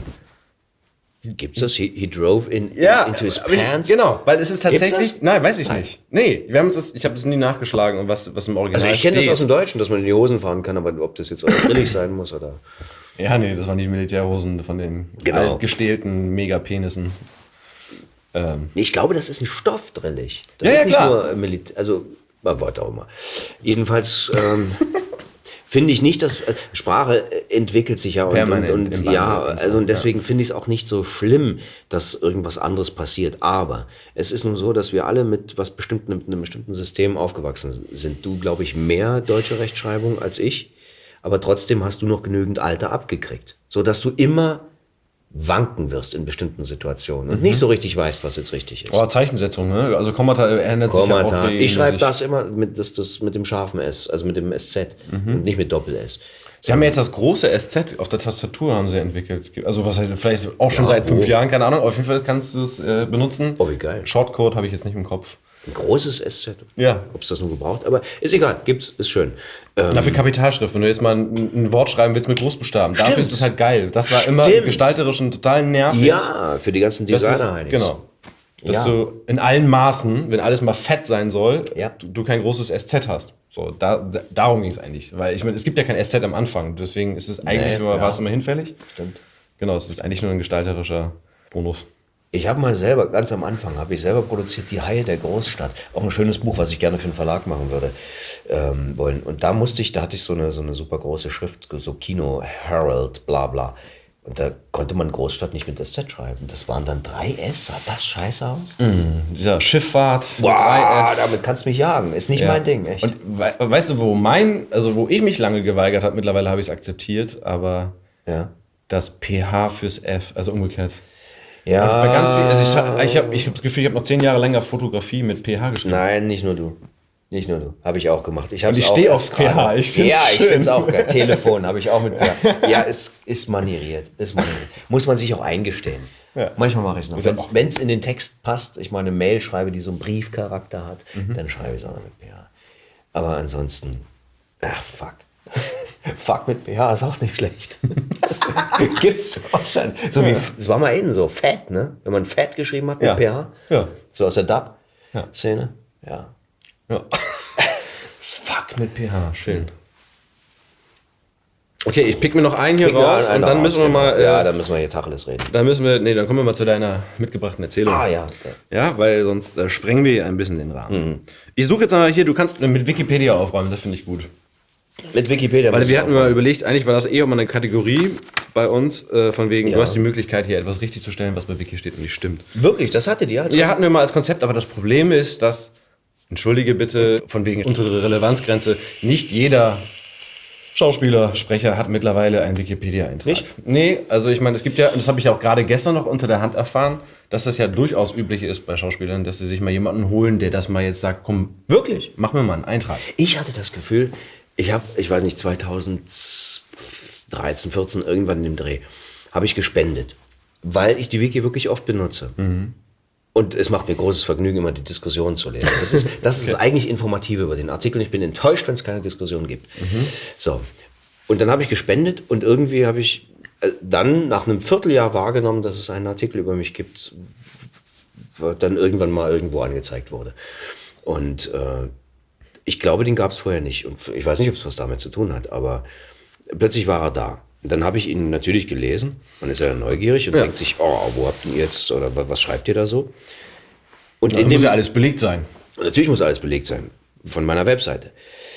gibt's das? He, he drove in, ja, into his aber ich- pants? Genau, weil es ist tatsächlich... das? Nein, weiß ich Nein. nicht. Nee, wir haben uns das, ich habe das nie nachgeschlagen, was, was im Original Also ich kenne das steht. aus dem Deutschen, dass man in die Hosen fahren kann, aber ob das jetzt auch drillig sein muss oder... Ja, nee, das waren die Militärhosen von den Genau. altgestählten Megapenissen. Ähm, Ich glaube, das ist ein Stoff drillig. Das Ja, ist ja, nicht klar. nur Militär... Also, warte auch mal. Jedenfalls... Ähm, finde ich nicht, dass äh, Sprache äh, entwickelt sich ja und, und, Permanent und im Wandel ja, und so, also und deswegen finde ich es auch nicht so schlimm, dass irgendwas anderes passiert. Aber es ist nun so, dass wir alle mit was bestimmten, mit einem bestimmten System aufgewachsen sind. Du, glaube ich, mehr deutsche Rechtschreibung als ich, aber trotzdem hast du noch genügend Alter abgekriegt, so dass du immer wanken wirst in bestimmten Situationen und mhm. nicht so richtig weißt, was jetzt richtig ist. oh, Zeichensetzung, ne? Also Kommata ändert Kommata. sich ja auch Ich schreibe regelmäßig. das immer mit, das, das mit dem scharfen S, also mit dem S Z Mhm. und nicht mit Doppel-S. Sie haben ja jetzt das große S Z auf der Tastatur haben sie entwickelt. Also was heißt, vielleicht auch schon Ja, seit fünf wo? Jahren, keine Ahnung. Auf jeden Fall kannst du es äh, benutzen. Oh, wie geil. Shortcode habe ich jetzt nicht im Kopf. Ein großes S Z. Ja. Ob es das nur gebraucht, aber ist egal, gibt's, ist schön. Ähm, Dafür Kapitalschrift, wenn du jetzt mal ein, ein Wort schreiben willst mit Großbuchstaben. Dafür Stimmt. ist es halt geil. Das war immer Stimmt. gestalterisch und total nervig. ja, für die ganzen Das ist, Designer-Heinis. genau. Dass Ja. du in allen Maßen, wenn alles mal fett sein soll, Ja. du, du kein großes S Z hast. So, da, da, darum ging es eigentlich. Weil ich meine, es gibt ja kein S Z am Anfang. Deswegen ist es eigentlich Nee, immer, ja. war es immer hinfällig. Stimmt. Genau, es ist eigentlich nur ein gestalterischer Bonus. Ich habe mal selber, ganz am Anfang, habe ich selber produziert Die Haie der Großstadt. Auch ein schönes Buch, was ich gerne für einen Verlag machen würde ähm, wollen. Und da musste ich, da hatte ich so eine, so eine super große Schrift, so Kino, Herald, bla bla. Und da konnte man Großstadt nicht mit S Z schreiben. Das waren dann drei S. Sah das scheiße aus? Mm, dieser Schifffahrt. Wow, drei F. Damit kannst du mich jagen. Ist nicht ja. mein Ding, echt. Und we weißt du, wo mein, also wo ich mich lange geweigert habe, mittlerweile habe ich es akzeptiert, aber ja. das P H fürs F, also umgekehrt. Ja. Bei ganz viel, also ich ich habe ich hab das Gefühl, ich habe noch zehn Jahre länger Fotografie mit P H geschrieben. Nein, nicht nur du. Nicht nur du. Habe ich auch gemacht. Ich, ich stehe auf P H. Ich find's ja, schön. Ich finde es auch geil. Telefon habe ich auch mit P H. Ja, es ist manieriert. Ist manieriert. Muss man sich auch eingestehen. Ja. Manchmal mache ich es noch. Wenn es in den Text passt, ich mal eine Mail schreibe, die so einen Briefcharakter hat, mhm. dann schreibe ich es auch noch mit P H. Aber ansonsten, ach fuck. Fuck mit P H ist auch nicht schlecht. Gibt's auch schon. So ja. wie, das war mal innen so, Fat, ne? Wenn man Fat geschrieben hat mit ja. P H. Ja. So aus der Dub-Szene. Ja. ja. Fuck mit P H, schön. Okay, ich pick mir noch einen hier pick raus einen, einen und dann müssen wir mal... Äh, ja, dann müssen wir hier Tacheles reden. Dann müssen wir, nee, dann kommen wir mal zu deiner mitgebrachten Erzählung. Ah ja. Okay. Ja, weil sonst äh, sprengen wir hier ein bisschen den Rahmen. Mhm. Ich suche jetzt mal hier, du kannst mit Wikipedia aufräumen, das finde ich gut. Mit Wikipedia. Weil wir hatten mal überlegt, eigentlich war das eh immer eine Kategorie bei uns, äh, von wegen, ja. du hast die Möglichkeit, hier etwas richtig zu stellen, was bei Wiki steht und nicht stimmt. Wirklich? Das hattet ihr? Ja, hatten wir mal als Konzept, aber das Problem ist, dass, entschuldige bitte, von wegen untere Relevanzgrenze, nicht jeder Schauspieler, Sprecher hat mittlerweile einen Wikipedia-Eintrag. Nicht? Nee, also ich meine, es gibt ja, und das habe ich auch gerade gestern noch unter der Hand erfahren, dass das ja durchaus üblich ist bei Schauspielern, dass sie sich mal jemanden holen, der das mal jetzt sagt, komm, wirklich, mach mir mal einen Eintrag. Ich hatte das Gefühl, ich habe, ich weiß nicht, zweitausenddreizehn, vierzehn, irgendwann in dem Dreh, habe ich gespendet, weil ich die Wiki wirklich oft benutze. Mhm. Und es macht mir großes Vergnügen, immer die Diskussion zu lesen. Das ist, das ist okay. eigentlich informativ über den Artikel. Ich bin enttäuscht, wenn es keine Diskussion gibt. Mhm. So. Und dann habe ich gespendet und irgendwie habe ich dann nach einem Vierteljahr wahrgenommen, dass es einen Artikel über mich gibt, der dann irgendwann mal irgendwo angezeigt wurde. Und äh, ich glaube, den gab es vorher nicht. Und ich weiß nicht, ob es was damit zu tun hat, aber plötzlich war er da. Und dann habe ich ihn natürlich gelesen. Man ist ja neugierig und ja. denkt sich, oh, wo habt ihr jetzt, oder was schreibt ihr da so? Und ja, in muss dem, ja alles belegt sein. Natürlich muss alles belegt sein. Von meiner Webseite.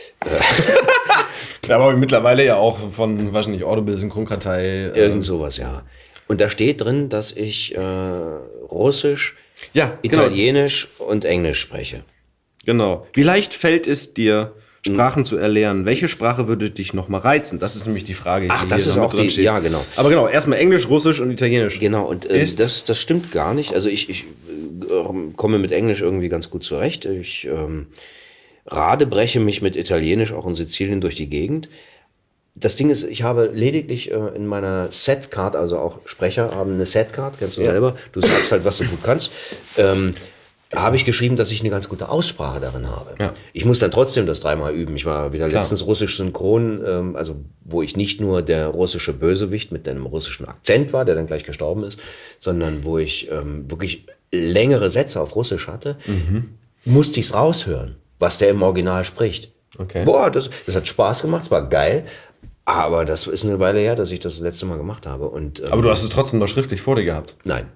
Klar, aber mittlerweile ja auch von, weiß nicht, Audible, Synchronkartei. Äh Irgend sowas, ja. Und da steht drin, dass ich äh, Russisch, ja, Italienisch genau. und Englisch spreche. Genau. Wie leicht fällt es dir, Sprachen zu erlernen? Welche Sprache würde dich noch mal reizen? Das ist nämlich die Frage. Ach, die das ist auch die, steht. Ja, genau. Aber genau, erstmal Englisch, Russisch und Italienisch. Genau, und äh, das, das stimmt gar nicht. Also ich, ich äh, komme mit Englisch irgendwie ganz gut zurecht. Ich ähm, radebreche mich mit Italienisch auch in Sizilien durch die Gegend. Das Ding ist, ich habe lediglich äh, in meiner Setcard, also auch Sprecher haben eine Setcard, kennst du ja. selber. Du sagst halt, was du gut kannst. Ähm, Da habe ich geschrieben, dass ich eine ganz gute Aussprache darin habe. Ja. Ich muss dann trotzdem das dreimal üben. Ich war wieder Klar. letztens russisch synchron, ähm, also wo ich nicht nur der russische Bösewicht mit einem russischen Akzent war, der dann gleich gestorben ist, sondern wo ich ähm, wirklich längere Sätze auf Russisch hatte, mhm. musste ich es raushören, was der im Original spricht. Okay. Boah, das, das hat Spaß gemacht, es war geil. Aber das ist eine Weile her, dass ich das, das letzte Mal gemacht habe. Und, ähm, aber du hast es trotzdem noch schriftlich vor dir gehabt? Nein.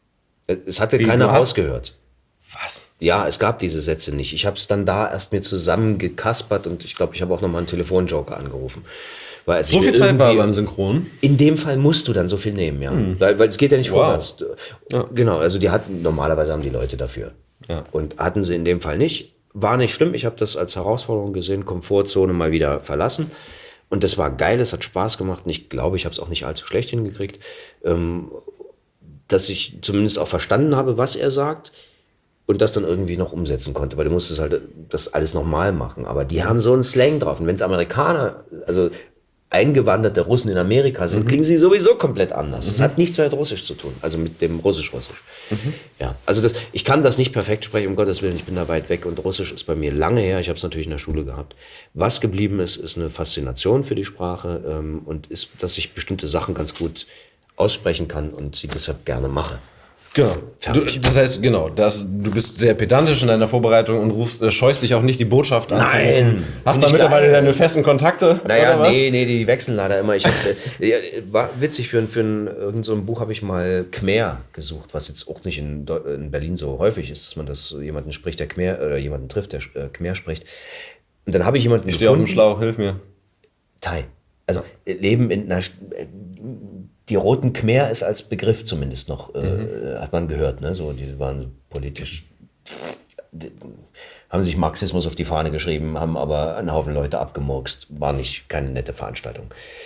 Es hatte Wie, keiner rausgehört. Was? Ja, es gab diese Sätze nicht. Ich habe es dann da erst mir zusammengekaspert und ich glaube, ich habe auch nochmal einen Telefonjoker angerufen. Weil als so viel Zeit war beim Synchron? In dem Fall musst du dann so viel nehmen, ja. Hm. Weil, weil es geht ja nicht wow. vorwärts. Ja. Genau, also die hatten, normalerweise haben die Leute dafür. Ja. Und hatten sie in dem Fall nicht. War nicht schlimm, ich habe das als Herausforderung gesehen, Komfortzone mal wieder verlassen. Und das war geil, es hat Spaß gemacht und ich glaube, ich habe es auch nicht allzu schlecht hingekriegt. Ähm, dass ich zumindest auch verstanden habe, was er sagt. Und das dann irgendwie noch umsetzen konnte, weil du musstest halt das alles nochmal machen. Aber die haben so einen Slang drauf. Und wenn es Amerikaner, also eingewanderte Russen in Amerika sind, mhm. klingen sie sowieso komplett anders. Es mhm. hat nichts mehr mit Russisch zu tun, also mit dem Russisch-Russisch. Mhm. Ja, also das, ich kann das nicht perfekt sprechen, um Gottes Willen, ich bin da weit weg. Und Russisch ist bei mir lange her, ich habe es natürlich in der Schule gehabt. Was geblieben ist, ist eine Faszination für die Sprache ähm, und ist, dass ich bestimmte Sachen ganz gut aussprechen kann und sie deshalb gerne mache. Genau. Du, das heißt, genau, das, du bist sehr pedantisch in deiner Vorbereitung und rufst, äh, scheust dich auch nicht, die Botschaft anzurufen. Nein. Hast du da mittlerweile deine festen Kontakte? Naja, oder was? nee, nee, die wechseln leider immer. Ich hab, äh, war witzig, für, für ein, irgend so ein Buch habe ich mal Khmer gesucht, was jetzt auch nicht in, Deu- in Berlin so häufig ist, dass man das jemanden spricht, der Khmer, oder jemanden trifft, der äh, Khmer spricht. Und dann habe ich jemanden Ich stehe auf dem gefunden. Schlauch, hilf mir. Thai. Also äh, leben in einer... St- äh, Die Roten Khmer ist als Begriff zumindest noch, äh, mhm. hat man gehört, ne? So, die waren politisch, die, haben sich Marxismus auf die Fahne geschrieben, haben aber einen Haufen Leute abgemurkst. War nicht keine nette Veranstaltung.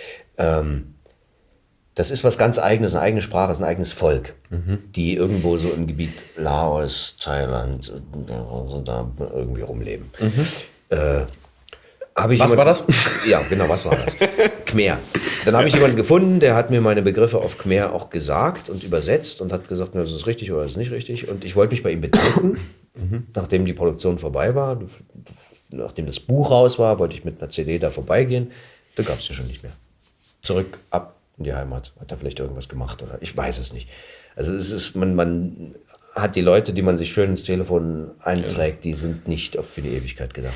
Ähm, das ist was ganz Eigenes, eine eigene Sprache, ist ein eigenes Volk, mhm. die irgendwo so im Gebiet Laos, Thailand, so da irgendwie rumleben. Mhm. Äh, Hab ich was jemanden, war das? Ja, genau, was war das? Khmer. Dann habe ich jemanden gefunden, der hat mir meine Begriffe auf Khmer auch gesagt und übersetzt und hat gesagt, das ist richtig oder das ist nicht richtig. Und ich wollte mich bei ihm bedanken, mhm. nachdem die Produktion vorbei war, nachdem das Buch raus war, wollte ich mit einer C D da vorbeigehen. Da gab es ja schon nicht mehr. Zurück, ab in die Heimat. Hat er vielleicht irgendwas gemacht oder ich weiß es nicht. Also es ist, man, man hat die Leute, die man sich schön ins Telefon einträgt, die sind nicht für die Ewigkeit gedacht.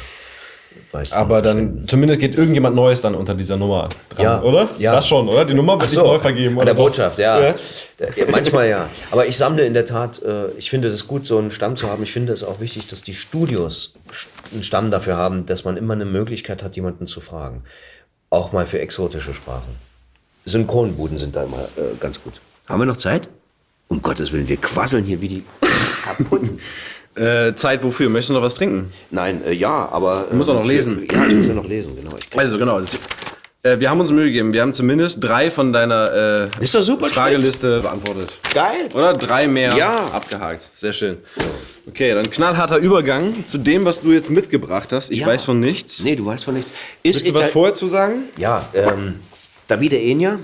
Aber dann, zumindest geht irgendjemand Neues dann unter dieser Nummer dran, ja, oder? Ja. Das schon, oder? Die Nummer wird so, nicht neu vergeben, an oder? der Botschaft, ja. ja. ja. Manchmal ja. Aber ich sammle in der Tat, äh, ich finde es gut, so einen Stamm zu haben. Ich finde es auch wichtig, dass die Studios einen Stamm dafür haben, dass man immer eine Möglichkeit hat, jemanden zu fragen. Auch mal für exotische Sprachen. Synchronbuden sind da immer äh, ganz gut. Haben wir noch Zeit? Um Gottes Willen, wir quasseln hier wie die kaputten. Äh, Zeit wofür? Möchtest du noch was trinken? Nein, äh, ja, aber... Äh, du musst auch noch für, lesen. Ja, ich muss ja noch lesen, genau. Ich also genau, das, äh, wir haben uns Mühe gegeben. Wir haben zumindest drei von deiner äh, ist doch super, Frageliste beantwortet. Geil. Oder drei mehr ja. abgehakt. Sehr schön. So. Okay, dann knallharter Übergang zu dem, was du jetzt mitgebracht hast. Ich ja. weiß von nichts. Nee, du weißt von nichts. Ist Willst du was vorher zu sagen? Ja, ähm, Davide Enya,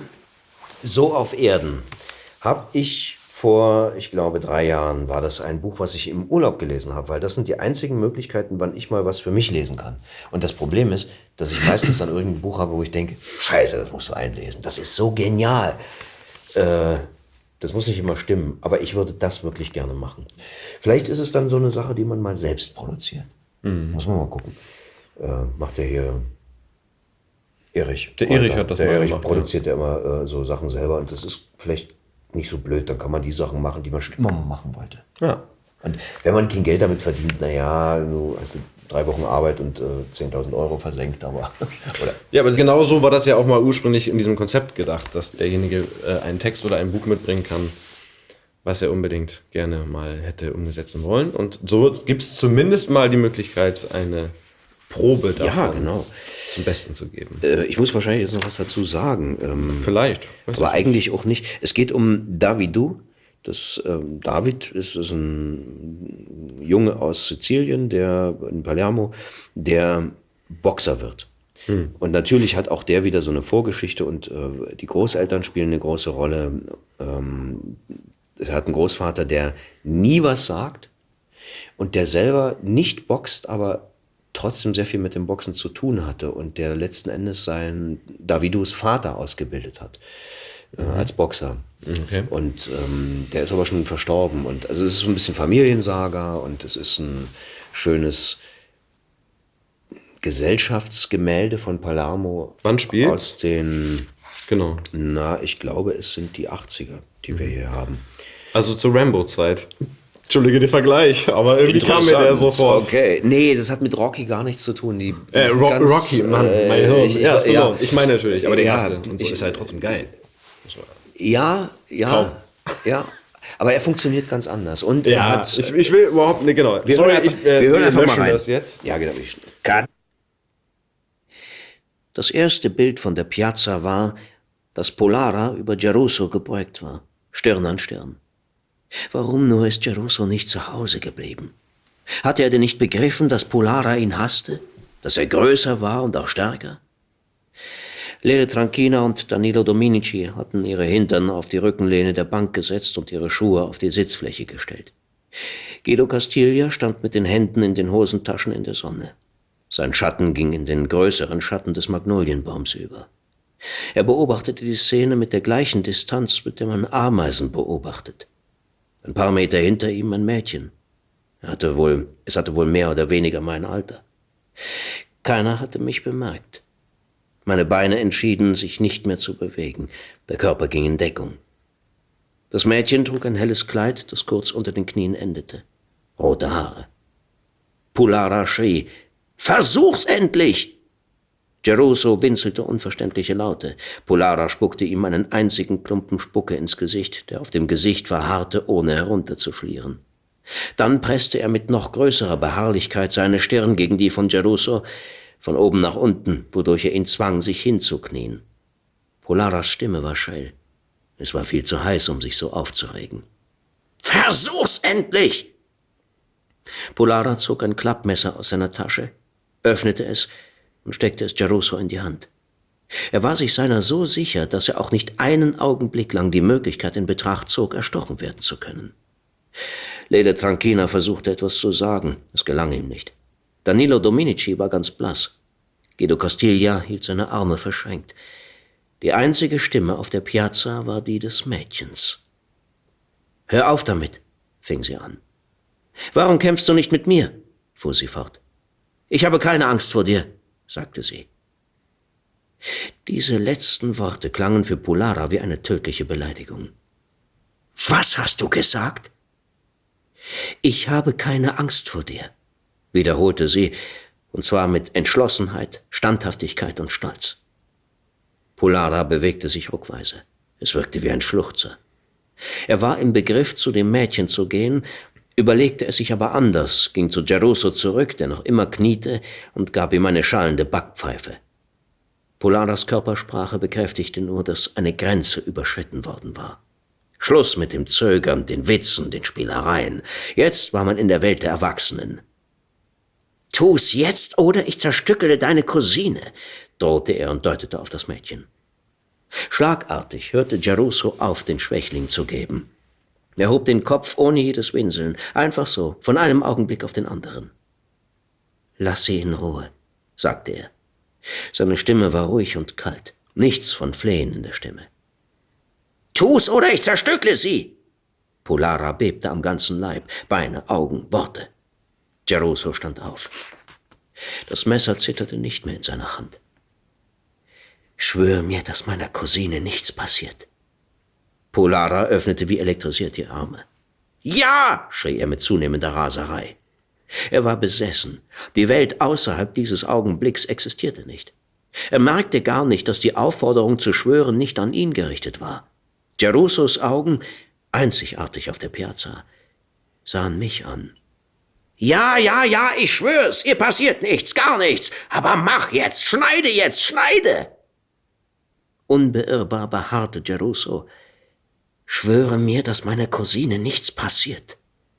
So auf Erden, habe ich... Vor, ich glaube, drei Jahren war das ein Buch, was ich im Urlaub gelesen habe, weil das sind die einzigen Möglichkeiten, wann ich mal was für mich lesen kann. Und das Problem ist, dass ich meistens dann irgendein Buch habe, wo ich denke, scheiße, das musst du einlesen, das ist so genial. Äh, das muss nicht immer stimmen, aber ich würde das wirklich gerne machen. Vielleicht ist es dann so eine Sache, die man mal selbst produziert. Mhm. Muss man mal gucken. Äh, macht der hier Erich. Der Erich hat das Der mal Erich gemacht, produziert ja immer äh, so Sachen selber und das ist vielleicht nicht so blöd, dann kann man die Sachen machen, die man schon immer mal machen wollte. Ja. Und wenn man kein Geld damit verdient, naja, du hast drei Wochen Arbeit und äh, zehntausend Euro versenkt, aber... oder? Ja, aber genau so war das ja auch mal ursprünglich in diesem Konzept gedacht, dass derjenige äh, einen Text oder ein Buch mitbringen kann, was er unbedingt gerne mal hätte umsetzen wollen. Und so gibt es zumindest mal die Möglichkeit, eine Probe davon ja, genau. zum Besten zu geben. Äh, ich muss wahrscheinlich jetzt noch was dazu sagen. Ähm, Vielleicht. Aber eigentlich auch nicht. Es geht um Davidu. Das, ähm, David ist, ist ein Junge aus Sizilien, der in Palermo, der Boxer wird. Hm. Und natürlich hat auch der wieder so eine Vorgeschichte und äh, die Großeltern spielen eine große Rolle. Ähm, er hat einen Großvater, der nie was sagt und der selber nicht boxt, aber trotzdem sehr viel mit dem Boxen zu tun hatte und der letzten Endes seinen Davidus Vater ausgebildet hat äh, mhm. als Boxer. Okay. Und ähm, der ist aber schon verstorben. Und also es ist so ein bisschen Familiensaga und es ist ein schönes Gesellschaftsgemälde von Palermo. Wann spielt? Aus den, genau. Na, ich glaube, es sind die achtziger, die mhm. wir hier haben. Also zur Rambo-Zeit. Entschuldige den Vergleich, aber irgendwie kam mir der sofort. Okay, nee, das hat mit Rocky gar nichts zu tun. Die, äh, Ro ganz, Rocky, Mann, mein Hirn. Ich, ich, ja, ja. ich meine natürlich, aber der ja, erste und so ich, ist halt trotzdem geil. Ja, ja, Kaum. ja. Aber er funktioniert ganz anders. Und ja, er hat, ich, ich will überhaupt nicht, genau. Wir Sorry, hören einfach, ich, äh, wir hören einfach mal rein. Das jetzt. Ja, genau. Cut. Das erste Bild von der Piazza war, dass Polara über Geruso gebeugt war, Stirn an Stirn. Warum nur ist Geruso nicht zu Hause geblieben? Hatte er denn nicht begriffen, dass Polara ihn hasste? Dass er größer war und auch stärker? Lele Tranchina und Danilo Dominici hatten ihre Hintern auf die Rückenlehne der Bank gesetzt und ihre Schuhe auf die Sitzfläche gestellt. Guido Castiglia stand mit den Händen in den Hosentaschen in der Sonne. Sein Schatten ging in den größeren Schatten des Magnolienbaums über. Er beobachtete die Szene mit der gleichen Distanz, mit der man Ameisen beobachtet. Ein paar Meter hinter ihm ein Mädchen. Er hatte wohl, es hatte wohl mehr oder weniger mein Alter. Keiner hatte mich bemerkt. Meine Beine entschieden, sich nicht mehr zu bewegen. Der Körper ging in Deckung. Das Mädchen trug ein helles Kleid, das kurz unter den Knien endete. Rote Haare. Pulara schrie: »Versuch's endlich!« Geruso winselte unverständliche Laute. Pulara spuckte ihm einen einzigen Klumpen Spucke ins Gesicht, der auf dem Gesicht verharrte, ohne herunterzuschlieren. Dann presste er mit noch größerer Beharrlichkeit seine Stirn gegen die von Geruso, von oben nach unten, wodurch er ihn zwang, sich hinzuknien. Pularas Stimme war schrill. Es war viel zu heiß, um sich so aufzuregen. »Versuch's endlich!« Pulara zog ein Klappmesser aus seiner Tasche, öffnete es und steckte es Geruso in die Hand. Er war sich seiner so sicher, dass er auch nicht einen Augenblick lang die Möglichkeit in Betracht zog, erstochen werden zu können. Lele Tranchina versuchte etwas zu sagen, es gelang ihm nicht. Danilo Dominici war ganz blass. Guido Castiglia hielt seine Arme verschränkt. Die einzige Stimme auf der Piazza war die des Mädchens. »Hör auf damit«, fing sie an. »Warum kämpfst du nicht mit mir?« fuhr sie fort. »Ich habe keine Angst vor dir«, sagte sie. Diese letzten Worte klangen für Pulara wie eine tödliche Beleidigung. »Was hast du gesagt?« »Ich habe keine Angst vor dir«, wiederholte sie, und zwar mit Entschlossenheit, Standhaftigkeit und Stolz. Pulara bewegte sich ruckweise. Es wirkte wie ein Schluchzer. Er war im Begriff, zu dem Mädchen zu gehen, überlegte es sich aber anders, ging zu Geruso zurück, der noch immer kniete, und gab ihm eine schallende Backpfeife. Pularas Körpersprache bekräftigte nur, dass eine Grenze überschritten worden war. Schluss mit dem Zögern, den Witzen, den Spielereien. Jetzt war man in der Welt der Erwachsenen. »Tu's jetzt, oder ich zerstückele deine Cousine«, drohte er und deutete auf das Mädchen. Schlagartig hörte Geruso auf, den Schwächling zu geben. Er hob den Kopf ohne jedes Winseln, einfach so, von einem Augenblick auf den anderen. »Lass sie in Ruhe«, sagte er. Seine Stimme war ruhig und kalt, nichts von Flehen in der Stimme. »Tu's, oder ich zerstückle sie!« Pulara bebte am ganzen Leib, Beine, Augen, Worte. Geruso stand auf. Das Messer zitterte nicht mehr in seiner Hand. »Schwör mir, dass meiner Cousine nichts passiert.« Pulara öffnete wie elektrisiert die Arme. »Ja!« schrie er mit zunehmender Raserei. Er war besessen. Die Welt außerhalb dieses Augenblicks existierte nicht. Er merkte gar nicht, dass die Aufforderung zu schwören nicht an ihn gerichtet war. Gerusos Augen, einzigartig auf der Piazza, sahen mich an. »Ja, ja, ja, ich schwör's, ihr passiert nichts, gar nichts, aber mach jetzt, schneide jetzt, schneide!« Unbeirrbar beharrte Geruso. »Schwöre mir, dass meiner Cousine nichts passiert.«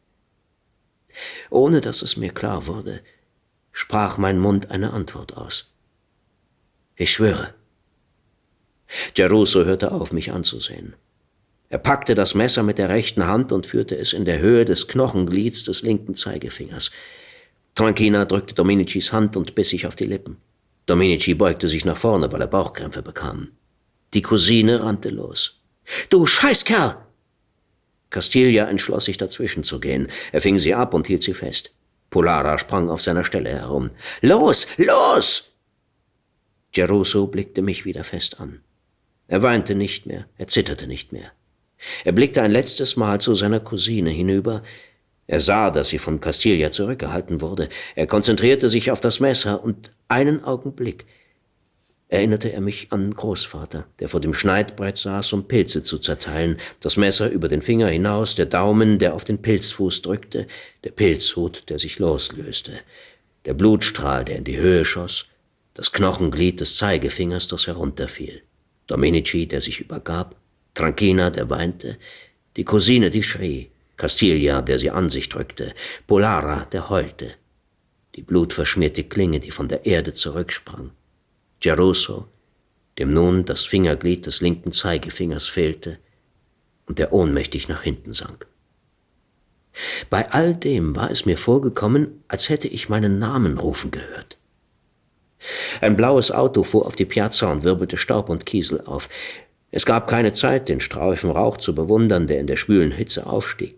Ohne dass es mir klar wurde, sprach mein Mund eine Antwort aus. »Ich schwöre.« Geruso hörte auf, mich anzusehen. Er packte das Messer mit der rechten Hand und führte es in der Höhe des Knochenglieds des linken Zeigefingers. Tranchina drückte Dominicis Hand und biss sich auf die Lippen. Dominici beugte sich nach vorne, weil er Bauchkrämpfe bekam. Die Cousine rannte los. »Du Scheißkerl!« Castiglia entschloss sich, dazwischen zu gehen. Er fing sie ab und hielt sie fest. Pulara sprang auf seiner Stelle herum. »Los, los!« Geruso blickte mich wieder fest an. Er weinte nicht mehr, er zitterte nicht mehr. Er blickte ein letztes Mal zu seiner Cousine hinüber. Er sah, dass sie von Castiglia zurückgehalten wurde. Er konzentrierte sich auf das Messer und einen Augenblick erinnerte er mich an Großvater, der vor dem Schneidbrett saß, um Pilze zu zerteilen, das Messer über den Finger hinaus, der Daumen, der auf den Pilzfuß drückte, der Pilzhut, der sich loslöste, der Blutstrahl, der in die Höhe schoss, das Knochenglied des Zeigefingers, das herunterfiel, Dominici, der sich übergab, Tranchina, der weinte, die Cousine, die schrie, Castiglia, der sie an sich drückte, Pulara, der heulte, die blutverschmierte Klinge, die von der Erde zurücksprang, Geruso, dem nun das Fingerglied des linken Zeigefingers fehlte und der ohnmächtig nach hinten sank. Bei all dem war es mir vorgekommen, als hätte ich meinen Namen rufen gehört. Ein blaues Auto fuhr auf die Piazza und wirbelte Staub und Kiesel auf. Es gab keine Zeit, den Streifen Rauch zu bewundern, der in der schwülen Hitze aufstieg.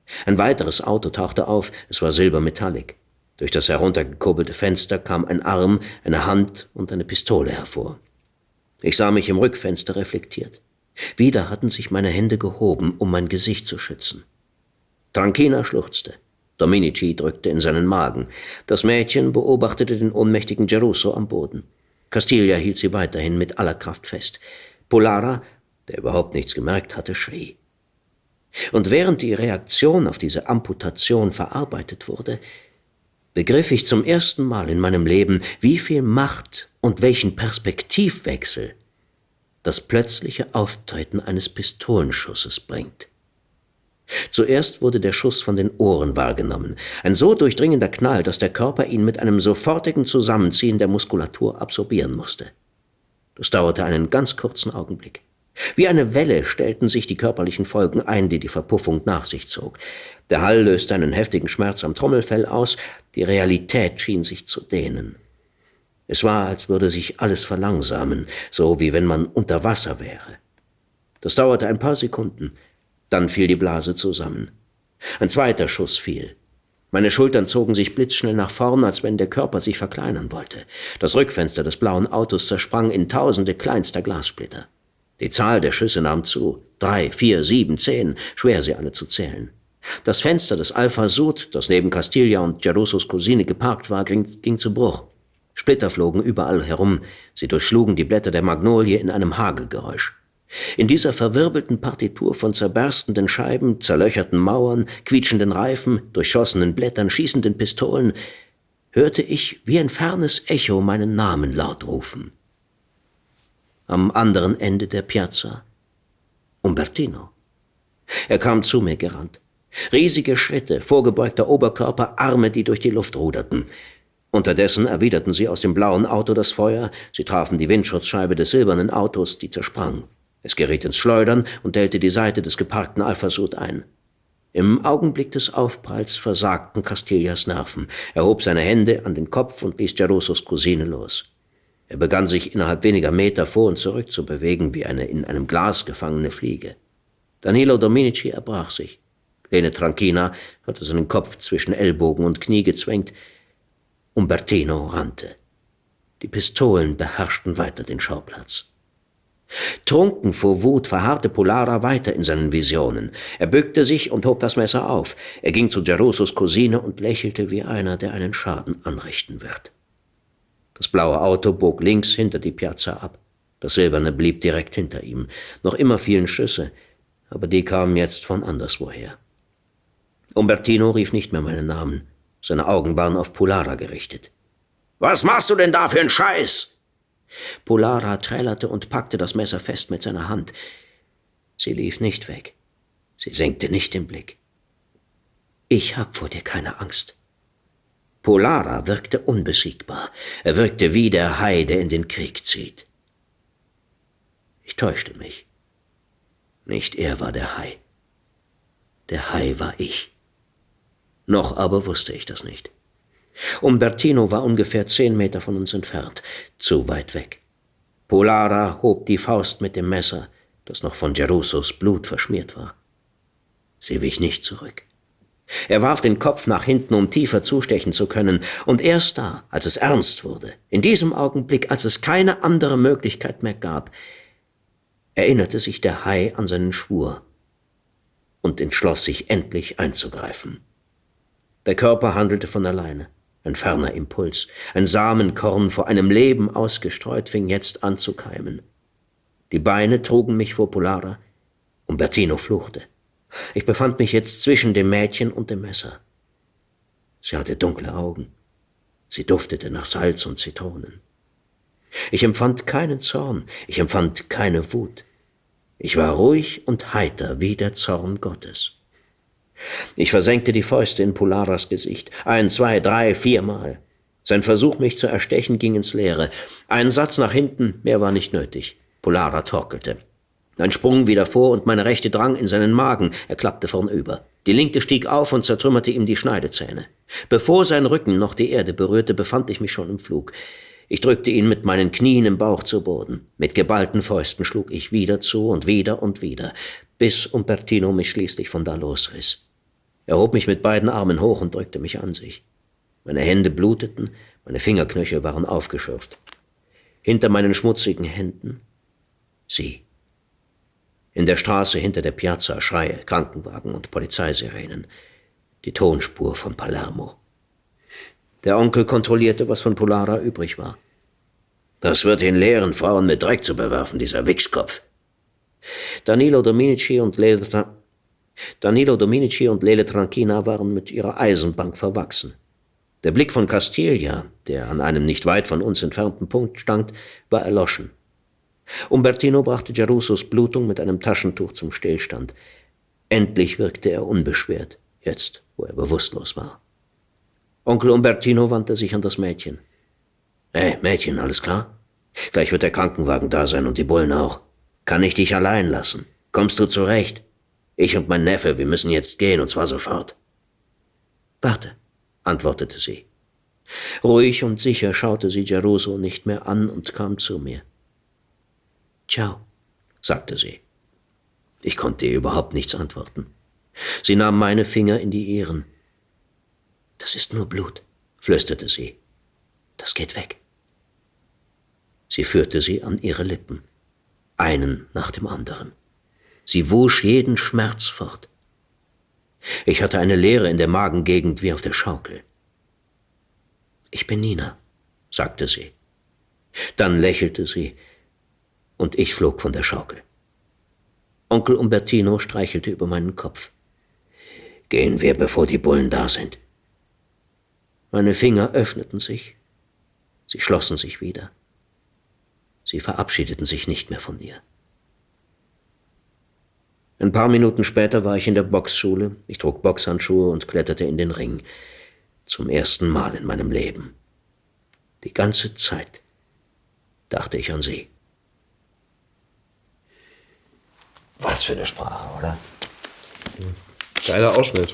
Ein weiteres Auto tauchte auf, es war silbermetallic. Durch das heruntergekurbelte Fenster kam ein Arm, eine Hand und eine Pistole hervor. Ich sah mich im Rückfenster reflektiert. Wieder hatten sich meine Hände gehoben, um mein Gesicht zu schützen. Tranchina schluchzte. Dominici drückte in seinen Magen. Das Mädchen beobachtete den ohnmächtigen Geruso am Boden. Castiglia hielt sie weiterhin mit aller Kraft fest. Polara, der überhaupt nichts gemerkt hatte, schrie. Und während die Reaktion auf diese Amputation verarbeitet wurde, begriff ich zum ersten Mal in meinem Leben, wie viel Macht und welchen Perspektivwechsel das plötzliche Auftreten eines Pistolenschusses bringt. Zuerst wurde der Schuss von den Ohren wahrgenommen, ein so durchdringender Knall, dass der Körper ihn mit einem sofortigen Zusammenziehen der Muskulatur absorbieren musste. Das dauerte einen ganz kurzen Augenblick. Wie eine Welle stellten sich die körperlichen Folgen ein, die die Verpuffung nach sich zog. Der Hall löste einen heftigen Schmerz am Trommelfell aus, die Realität schien sich zu dehnen. Es war, als würde sich alles verlangsamen, so wie wenn man unter Wasser wäre. Das dauerte ein paar Sekunden, dann fiel die Blase zusammen. Ein zweiter Schuss fiel. Meine Schultern zogen sich blitzschnell nach vorn, als wenn der Körper sich verkleinern wollte. Das Rückfenster des blauen Autos zersprang in tausende kleinster Glassplitter. Die Zahl der Schüsse nahm zu. Drei, vier, sieben, zehn, schwer sie alle zu zählen. Das Fenster des Alpha Sud, das neben Castiglia und Gerusos Cousine geparkt war, ging, ging zu Bruch. Splitter flogen überall herum. Sie durchschlugen die Blätter der Magnolie in einem Hagelgeräusch. In dieser verwirbelten Partitur von zerberstenden Scheiben, zerlöcherten Mauern, quietschenden Reifen, durchschossenen Blättern, schießenden Pistolen, hörte ich wie ein fernes Echo meinen Namen laut rufen. Am anderen Ende der Piazza Umbertino. Er kam zu mir gerannt. Riesige Schritte, vorgebeugter Oberkörper, Arme, die durch die Luft ruderten. Unterdessen erwiderten sie aus dem blauen Auto das Feuer, sie trafen die Windschutzscheibe des silbernen Autos, die zersprang. Es geriet ins Schleudern und dellte die Seite des geparkten Alpha Sud ein. Im Augenblick des Aufpralls versagten Castiglias Nerven. Er hob seine Hände an den Kopf und ließ Gerusos Cousine los. Er begann sich innerhalb weniger Meter vor und zurück zu bewegen, wie eine in einem Glas gefangene Fliege. Danilo Dominici erbrach sich. Lene Tranchina hatte seinen Kopf zwischen Ellbogen und Knie gezwängt. Umbertino rannte. Die Pistolen beherrschten weiter den Schauplatz. Trunken vor Wut verharrte Polara weiter in seinen Visionen. Er bückte sich und hob das Messer auf. Er ging zu Gerusos Cousine und lächelte wie einer, der einen Schaden anrichten wird. Das blaue Auto bog links hinter die Piazza ab. Das silberne blieb direkt hinter ihm. Noch immer fielen Schüsse, aber die kamen jetzt von anderswoher. Umbertino rief nicht mehr meinen Namen. Seine Augen waren auf Polara gerichtet. »Was machst du denn da für einen Scheiß?« Polara trällerte und packte das Messer fest mit seiner Hand. Sie lief nicht weg. Sie senkte nicht den Blick. »Ich hab vor dir keine Angst.« Polara wirkte unbesiegbar. Er wirkte wie der Hai, der in den Krieg zieht. Ich täuschte mich. Nicht er war der Hai. Der Hai war ich. Noch aber wusste ich das nicht. Umbertino war ungefähr zehn Meter von uns entfernt, zu weit weg. Polara hob die Faust mit dem Messer, das noch von Gerusos Blut verschmiert war. Sie wich nicht zurück. Er warf den Kopf nach hinten, um tiefer zustechen zu können, und erst da, als es ernst wurde, in diesem Augenblick, als es keine andere Möglichkeit mehr gab, erinnerte sich der Hai an seinen Schwur und entschloss sich endlich einzugreifen. Der Körper handelte von alleine. Ein ferner Impuls, ein Samenkorn vor einem Leben ausgestreut, fing jetzt an zu keimen. Die Beine trugen mich vor Polara. Umbertino fluchte. Ich befand mich jetzt zwischen dem Mädchen und dem Messer. Sie hatte dunkle Augen. Sie duftete nach Salz und Zitronen. Ich empfand keinen Zorn, ich empfand keine Wut. Ich war ruhig und heiter wie der Zorn Gottes. Ich versenkte die Fäuste in Polaras Gesicht. Ein, zwei, drei, viermal. Sein Versuch, mich zu erstechen, ging ins Leere. Ein Satz nach hinten, mehr war nicht nötig. Polara torkelte. Ein Sprung wieder vor und meine rechte drang in seinen Magen. Er klappte vornüber. Die linke stieg auf und zertrümmerte ihm die Schneidezähne. Bevor sein Rücken noch die Erde berührte, befand ich mich schon im Flug. Ich drückte ihn mit meinen Knien im Bauch zu Boden. Mit geballten Fäusten schlug ich wieder zu und wieder und wieder, bis Umbertino mich schließlich von da losriss. Er hob mich mit beiden Armen hoch und drückte mich an sich. Meine Hände bluteten, meine Fingerknöchel waren aufgeschürft. Hinter meinen schmutzigen Händen sie. In der Straße hinter der Piazza Schreie, Krankenwagen und Polizeisirenen. Die Tonspur von Palermo. Der Onkel kontrollierte, was von Polara übrig war. Das wird ihn lehren, Frauen mit Dreck zu bewerfen, dieser Wichskopf. Danilo Dominici und Lele, Tra- Danilo Dominici und Lele Tranchina waren mit ihrer Eisenbank verwachsen. Der Blick von Castiglia, der an einem nicht weit von uns entfernten Punkt stand, war erloschen. Umbertino brachte Gerussos Blutung mit einem Taschentuch zum Stillstand. Endlich wirkte er unbeschwert, jetzt, wo er bewusstlos war. Onkel Umbertino wandte sich an das Mädchen. »Hey, Mädchen, alles klar? Gleich wird der Krankenwagen da sein und die Bullen auch. Kann ich dich allein lassen? Kommst du zurecht? Ich und mein Neffe, wir müssen jetzt gehen, und zwar sofort.« »Warte«, antwortete sie. Ruhig und sicher schaute sie Geruso nicht mehr an und kam zu mir. »Ciao«, sagte sie. Ich konnte ihr überhaupt nichts antworten. Sie nahm meine Finger in die ihren. »Das ist nur Blut«, flüsterte sie. »Das geht weg.« Sie führte sie an ihre Lippen, einen nach dem anderen. Sie wusch jeden Schmerz fort. Ich hatte eine Leere in der Magengegend wie auf der Schaukel. »Ich bin Nina«, sagte sie. Dann lächelte sie, und ich flog von der Schaukel. Onkel Umbertino streichelte über meinen Kopf. »Gehen wir, bevor die Bullen da sind.« Meine Finger öffneten sich. Sie schlossen sich wieder. Sie verabschiedeten sich nicht mehr von mir. Ein paar Minuten später war ich in der Boxschule. Ich trug Boxhandschuhe und kletterte in den Ring. Zum ersten Mal in meinem Leben. Die ganze Zeit dachte ich an sie. Was für eine Sprache, oder? Geiler Ausschnitt.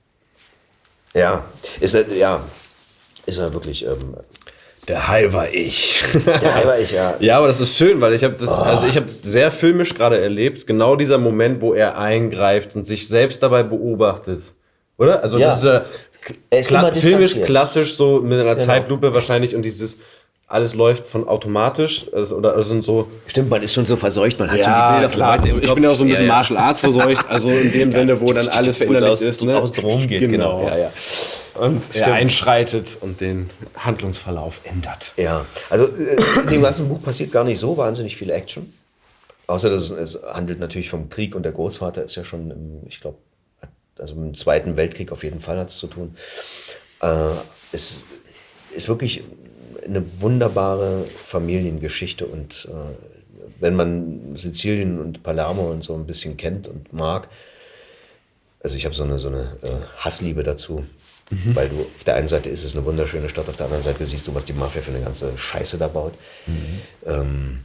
Ja, ist er, ja, ist er wirklich. Ähm, Der Hai war ich. der Hai war ich, ja. Ja, aber das ist schön, weil ich habe das, oh. also ich habe das sehr filmisch gerade erlebt. Genau dieser Moment, wo er eingreift und sich selbst dabei beobachtet, oder? Also Ja. das ist ja Er ist kla- immer filmisch distanziert. klassisch so mit einer Genau. Zeitlupe wahrscheinlich und dieses alles läuft von automatisch also, oder also sind so. Stimmt, man ist schon so verseucht, man hat Ja, schon die Bilder klar. von heute im Ich Kopf. bin ja auch so ein bisschen Ja, ja. Martial Arts verseucht, also in dem Sinne, wo dann alles Wo es verinnerlicht aus, ist, ne? aus Drum geht, genau. Genau. Ja, ja. Und er Stimmt. einschreitet und den Handlungsverlauf ändert. Ja, also äh, in dem ganzen Buch passiert gar nicht so wahnsinnig viel Action. Außer, dass es, es handelt natürlich vom Krieg und der Großvater ist ja schon, im, ich glaube, also im Zweiten Weltkrieg auf jeden Fall hat es zu tun. Äh, es ist wirklich eine wunderbare Familiengeschichte und äh, wenn man Sizilien und Palermo und so ein bisschen kennt und mag, also ich habe so eine, so eine äh, Hassliebe dazu. Mhm. Weil du auf der einen Seite ist es eine wunderschöne Stadt, auf der anderen Seite siehst du, was die Mafia für eine ganze Scheiße da baut. Mhm. Ähm,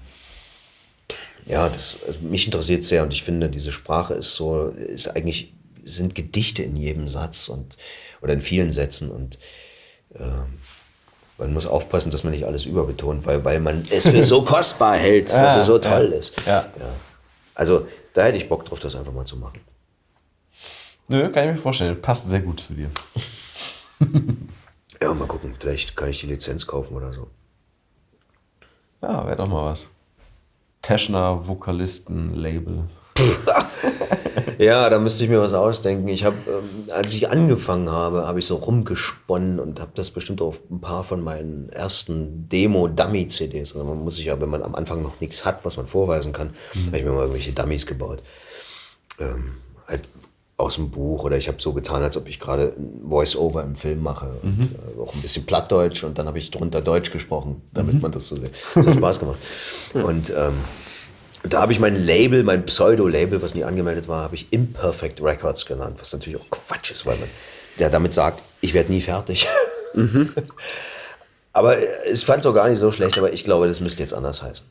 ja, das, also mich interessiert sehr und ich finde, diese Sprache ist so, ist eigentlich, sind Gedichte in jedem Satz und oder in vielen Sätzen und äh, man muss aufpassen, dass man nicht alles überbetont, weil, weil man es für so kostbar hält, dass Ah, es so toll ja, ist. ja. Ja. Also da hätte ich Bock drauf, das einfach mal zu machen. Nö, kann ich mir vorstellen. Passt sehr gut zu dir. Ja, mal gucken, vielleicht kann ich die Lizenz kaufen oder so. Ja, wäre doch mal was. Teschner Vokalisten-Label. Ja, da müsste ich mir was ausdenken. Ich habe, ähm, als ich angefangen habe, habe ich so rumgesponnen und habe das bestimmt auf ein paar von meinen ersten Demo-Dummy-C Ds. Also man muss sich ja, wenn man am Anfang noch nichts hat, was man vorweisen kann, mhm. habe ich mir mal irgendwelche Dummies gebaut. Ähm, halt aus dem Buch oder ich habe so getan, als ob ich gerade ein Voice-Over im Film mache und mhm. äh, auch ein bisschen Plattdeutsch und dann habe ich drunter Deutsch gesprochen, damit mhm. man das so sieht. Das hat Spaß gemacht. Und ähm, da habe ich mein Label, mein Pseudo-Label, was nie angemeldet war, habe ich Imperfect Records genannt, was natürlich auch Quatsch ist, weil man der damit sagt, ich werde nie fertig. Mhm. Aber ich fand es auch gar nicht so schlecht, aber ich glaube, das müsste jetzt anders heißen.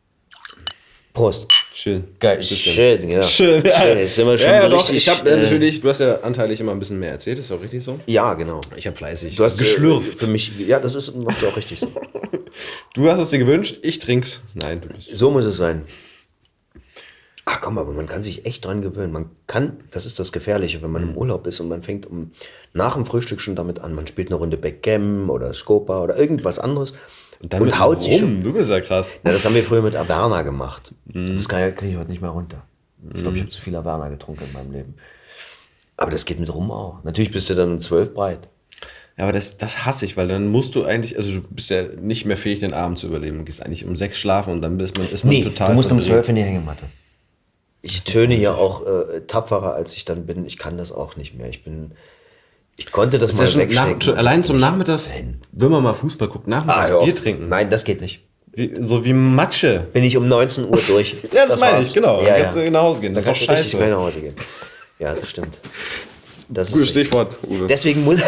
Prost. Schön. Geil. Schön, genau. Schön, ja. Schön. Jetzt sind wir schon Ja, ja, so doch. richtig, Ich habe äh, äh, natürlich, du hast ja anteilig immer ein bisschen mehr erzählt, ist auch richtig so? Ja, genau. Ich habe fleißig Du hast geschlürft. Äh, für mich, ja, das ist, machst du auch richtig so. Du hast es dir gewünscht, ich trink's. Nein, du bist. So muss es sein. Ach komm, aber man kann sich echt dran gewöhnen. Man kann, das ist das Gefährliche, wenn man im Urlaub ist und man fängt um, nach dem Frühstück schon damit an. Man spielt eine Runde Backgammon oder Scopa oder irgendwas anderes Und, dann und mit haut rum. sich schon. Du bist ja krass. Ja, das haben wir früher mit Averna gemacht. Mhm. Das kann, kriege ich heute nicht mehr runter. Ich glaube, ich habe zu viel Averna getrunken in meinem Leben. Aber das geht mit rum auch. Natürlich bist du dann um zwölf breit. Ja, aber das, das hasse ich, weil dann musst du eigentlich, also du bist ja nicht mehr fähig, den Abend zu überleben. Du gehst eigentlich um sechs schlafen und dann bist man, ist man Nee, total du musst um verdreht. zwölf in die Hängematte. Ich töne hier auch äh, tapferer, als ich dann bin. Ich kann das auch nicht mehr. Ich bin, ich konnte das, Das mal ist ja schon wegstecken. nach, schon und allein jetzt zum bin ich Nachmittags, Fan. wenn man mal Fußball guckt, nachmittags Ah, hör Bier auf. trinken. Nein, das geht nicht. Wie, so wie Matsche. Bin ich um neunzehn Uhr durch. Ja, das, das meine war's. ich, genau. Ja, dann ja. kannst du nach Hause gehen. Das Dann ist doch kannst du richtig scheiße. schnell nach Hause gehen. Ja, das stimmt. Das Gutes ist richtig. Stichwort, Uwe. Deswegen muss,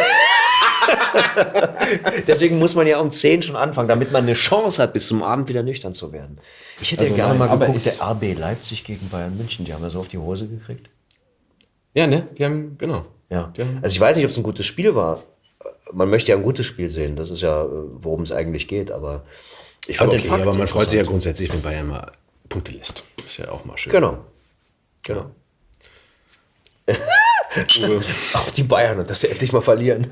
deswegen muss man ja um zehn schon anfangen, damit man eine Chance hat, bis zum Abend wieder nüchtern zu werden. Ich hätte Also ja gerne nein, mal aber geguckt, ich- der R B Leipzig gegen Bayern München. Die haben ja so auf die Hose gekriegt. Ja, ne? Die haben, genau. Ja. Die haben, Also ich weiß nicht, ob es ein gutes Spiel war. Man möchte ja ein gutes Spiel sehen. Das ist ja, worum es eigentlich geht. Aber ich fand aber, den okay, Fakt aber man freut sich ja interessant. grundsätzlich, wenn Bayern mal Punkte lässt. Ist ja auch mal schön. Genau. Genau. Uwe. Auf die Bayern und dass sie endlich mal verlieren.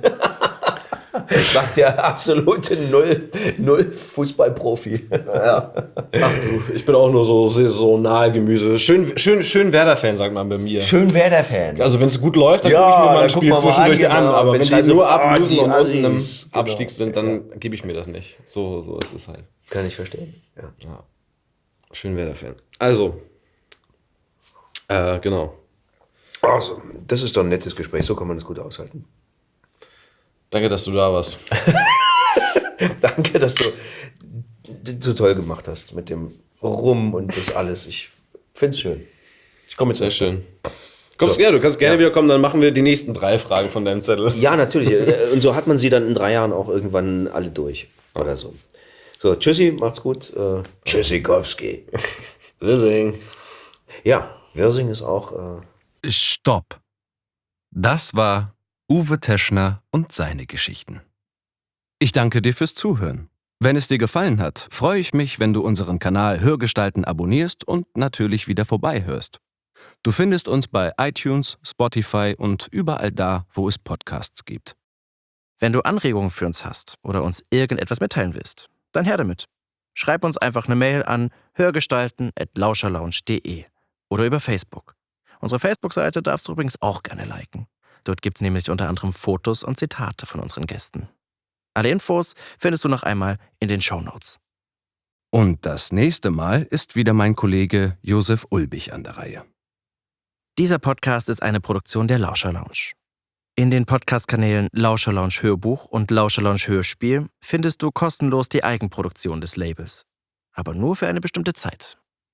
Sagt der absolute Null, Null Fußballprofi. Ja. Ach du, ich bin auch nur so Saisonalgemüse. Schön, schön, schön Werder-Fan, sagt man bei mir. Schön Werder-Fan. Also wenn es gut läuft, dann Ja, gucke ich mir mal dann ein guck Spiel mal mal zwischendurch an, an. genau. Aber Wenn wenn die scheiße- nur Ah, ablösen die und unten im Assis, genau. Abstieg sind, dann gebe ich mir das nicht. So, so ist es halt. Kann ich verstehen. Ja. Schön Werder-Fan. Also, äh, genau. Also, das ist doch ein nettes Gespräch. So kann man das gut aushalten. Danke, dass du da warst. Danke, dass du das so toll gemacht hast mit dem Rum und das alles. Ich finde es schön. Ich komme jetzt Sehr öfter. schön. Kommst So. gerne, du kannst gerne Ja. wieder kommen, dann machen wir die nächsten drei Fragen von deinem Zettel. Ja, natürlich. Und so hat man sie dann in drei Jahren auch irgendwann alle durch. Oder so. So, tschüssi, macht's gut. Äh, Tschüssikowski. Wirsing. Ja, Wirsing ist auch... Äh, Stopp! Das war Uwe Teschner und seine Geschichten. Ich danke dir fürs Zuhören. Wenn es dir gefallen hat, freue ich mich, wenn du unseren Kanal Hörgestalten abonnierst und natürlich wieder vorbeihörst. Du findest uns bei iTunes, Spotify und überall da, wo es Podcasts gibt. Wenn du Anregungen für uns hast oder uns irgendetwas mitteilen willst, dann her damit. Schreib uns einfach eine Mail an hörgestalten at lauscherlounge punkt de oder über Facebook. Unsere Facebook-Seite darfst du übrigens auch gerne liken. Dort gibt es nämlich unter anderem Fotos und Zitate von unseren Gästen. Alle Infos findest du noch einmal in den Shownotes. Und das nächste Mal ist wieder mein Kollege Josef Ulbich an der Reihe. Dieser Podcast ist eine Produktion der Lauscher Lounge. In den Podcast-Kanälen Lauscher Lounge Hörbuch und Lauscher Lounge Hörspiel findest du kostenlos die Eigenproduktion des Labels. Aber nur für eine bestimmte Zeit.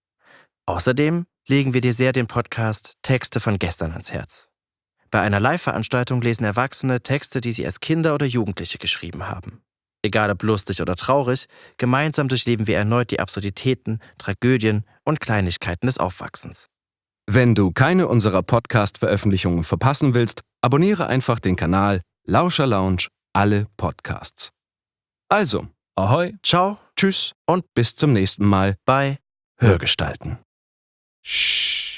Außerdem legen wir dir sehr den Podcast Texte von gestern ans Herz. Bei einer Live-Veranstaltung lesen Erwachsene Texte, die sie als Kinder oder Jugendliche geschrieben haben. Egal ob lustig oder traurig, gemeinsam durchleben wir erneut die Absurditäten, Tragödien und Kleinigkeiten des Aufwachsens. Wenn du keine unserer Podcast-Veröffentlichungen verpassen willst, abonniere einfach den Kanal Lauscher Lounge alle Podcasts. Also, ahoi, Ciao tschüss und bis zum nächsten Mal bei Hörgestalten. Shh.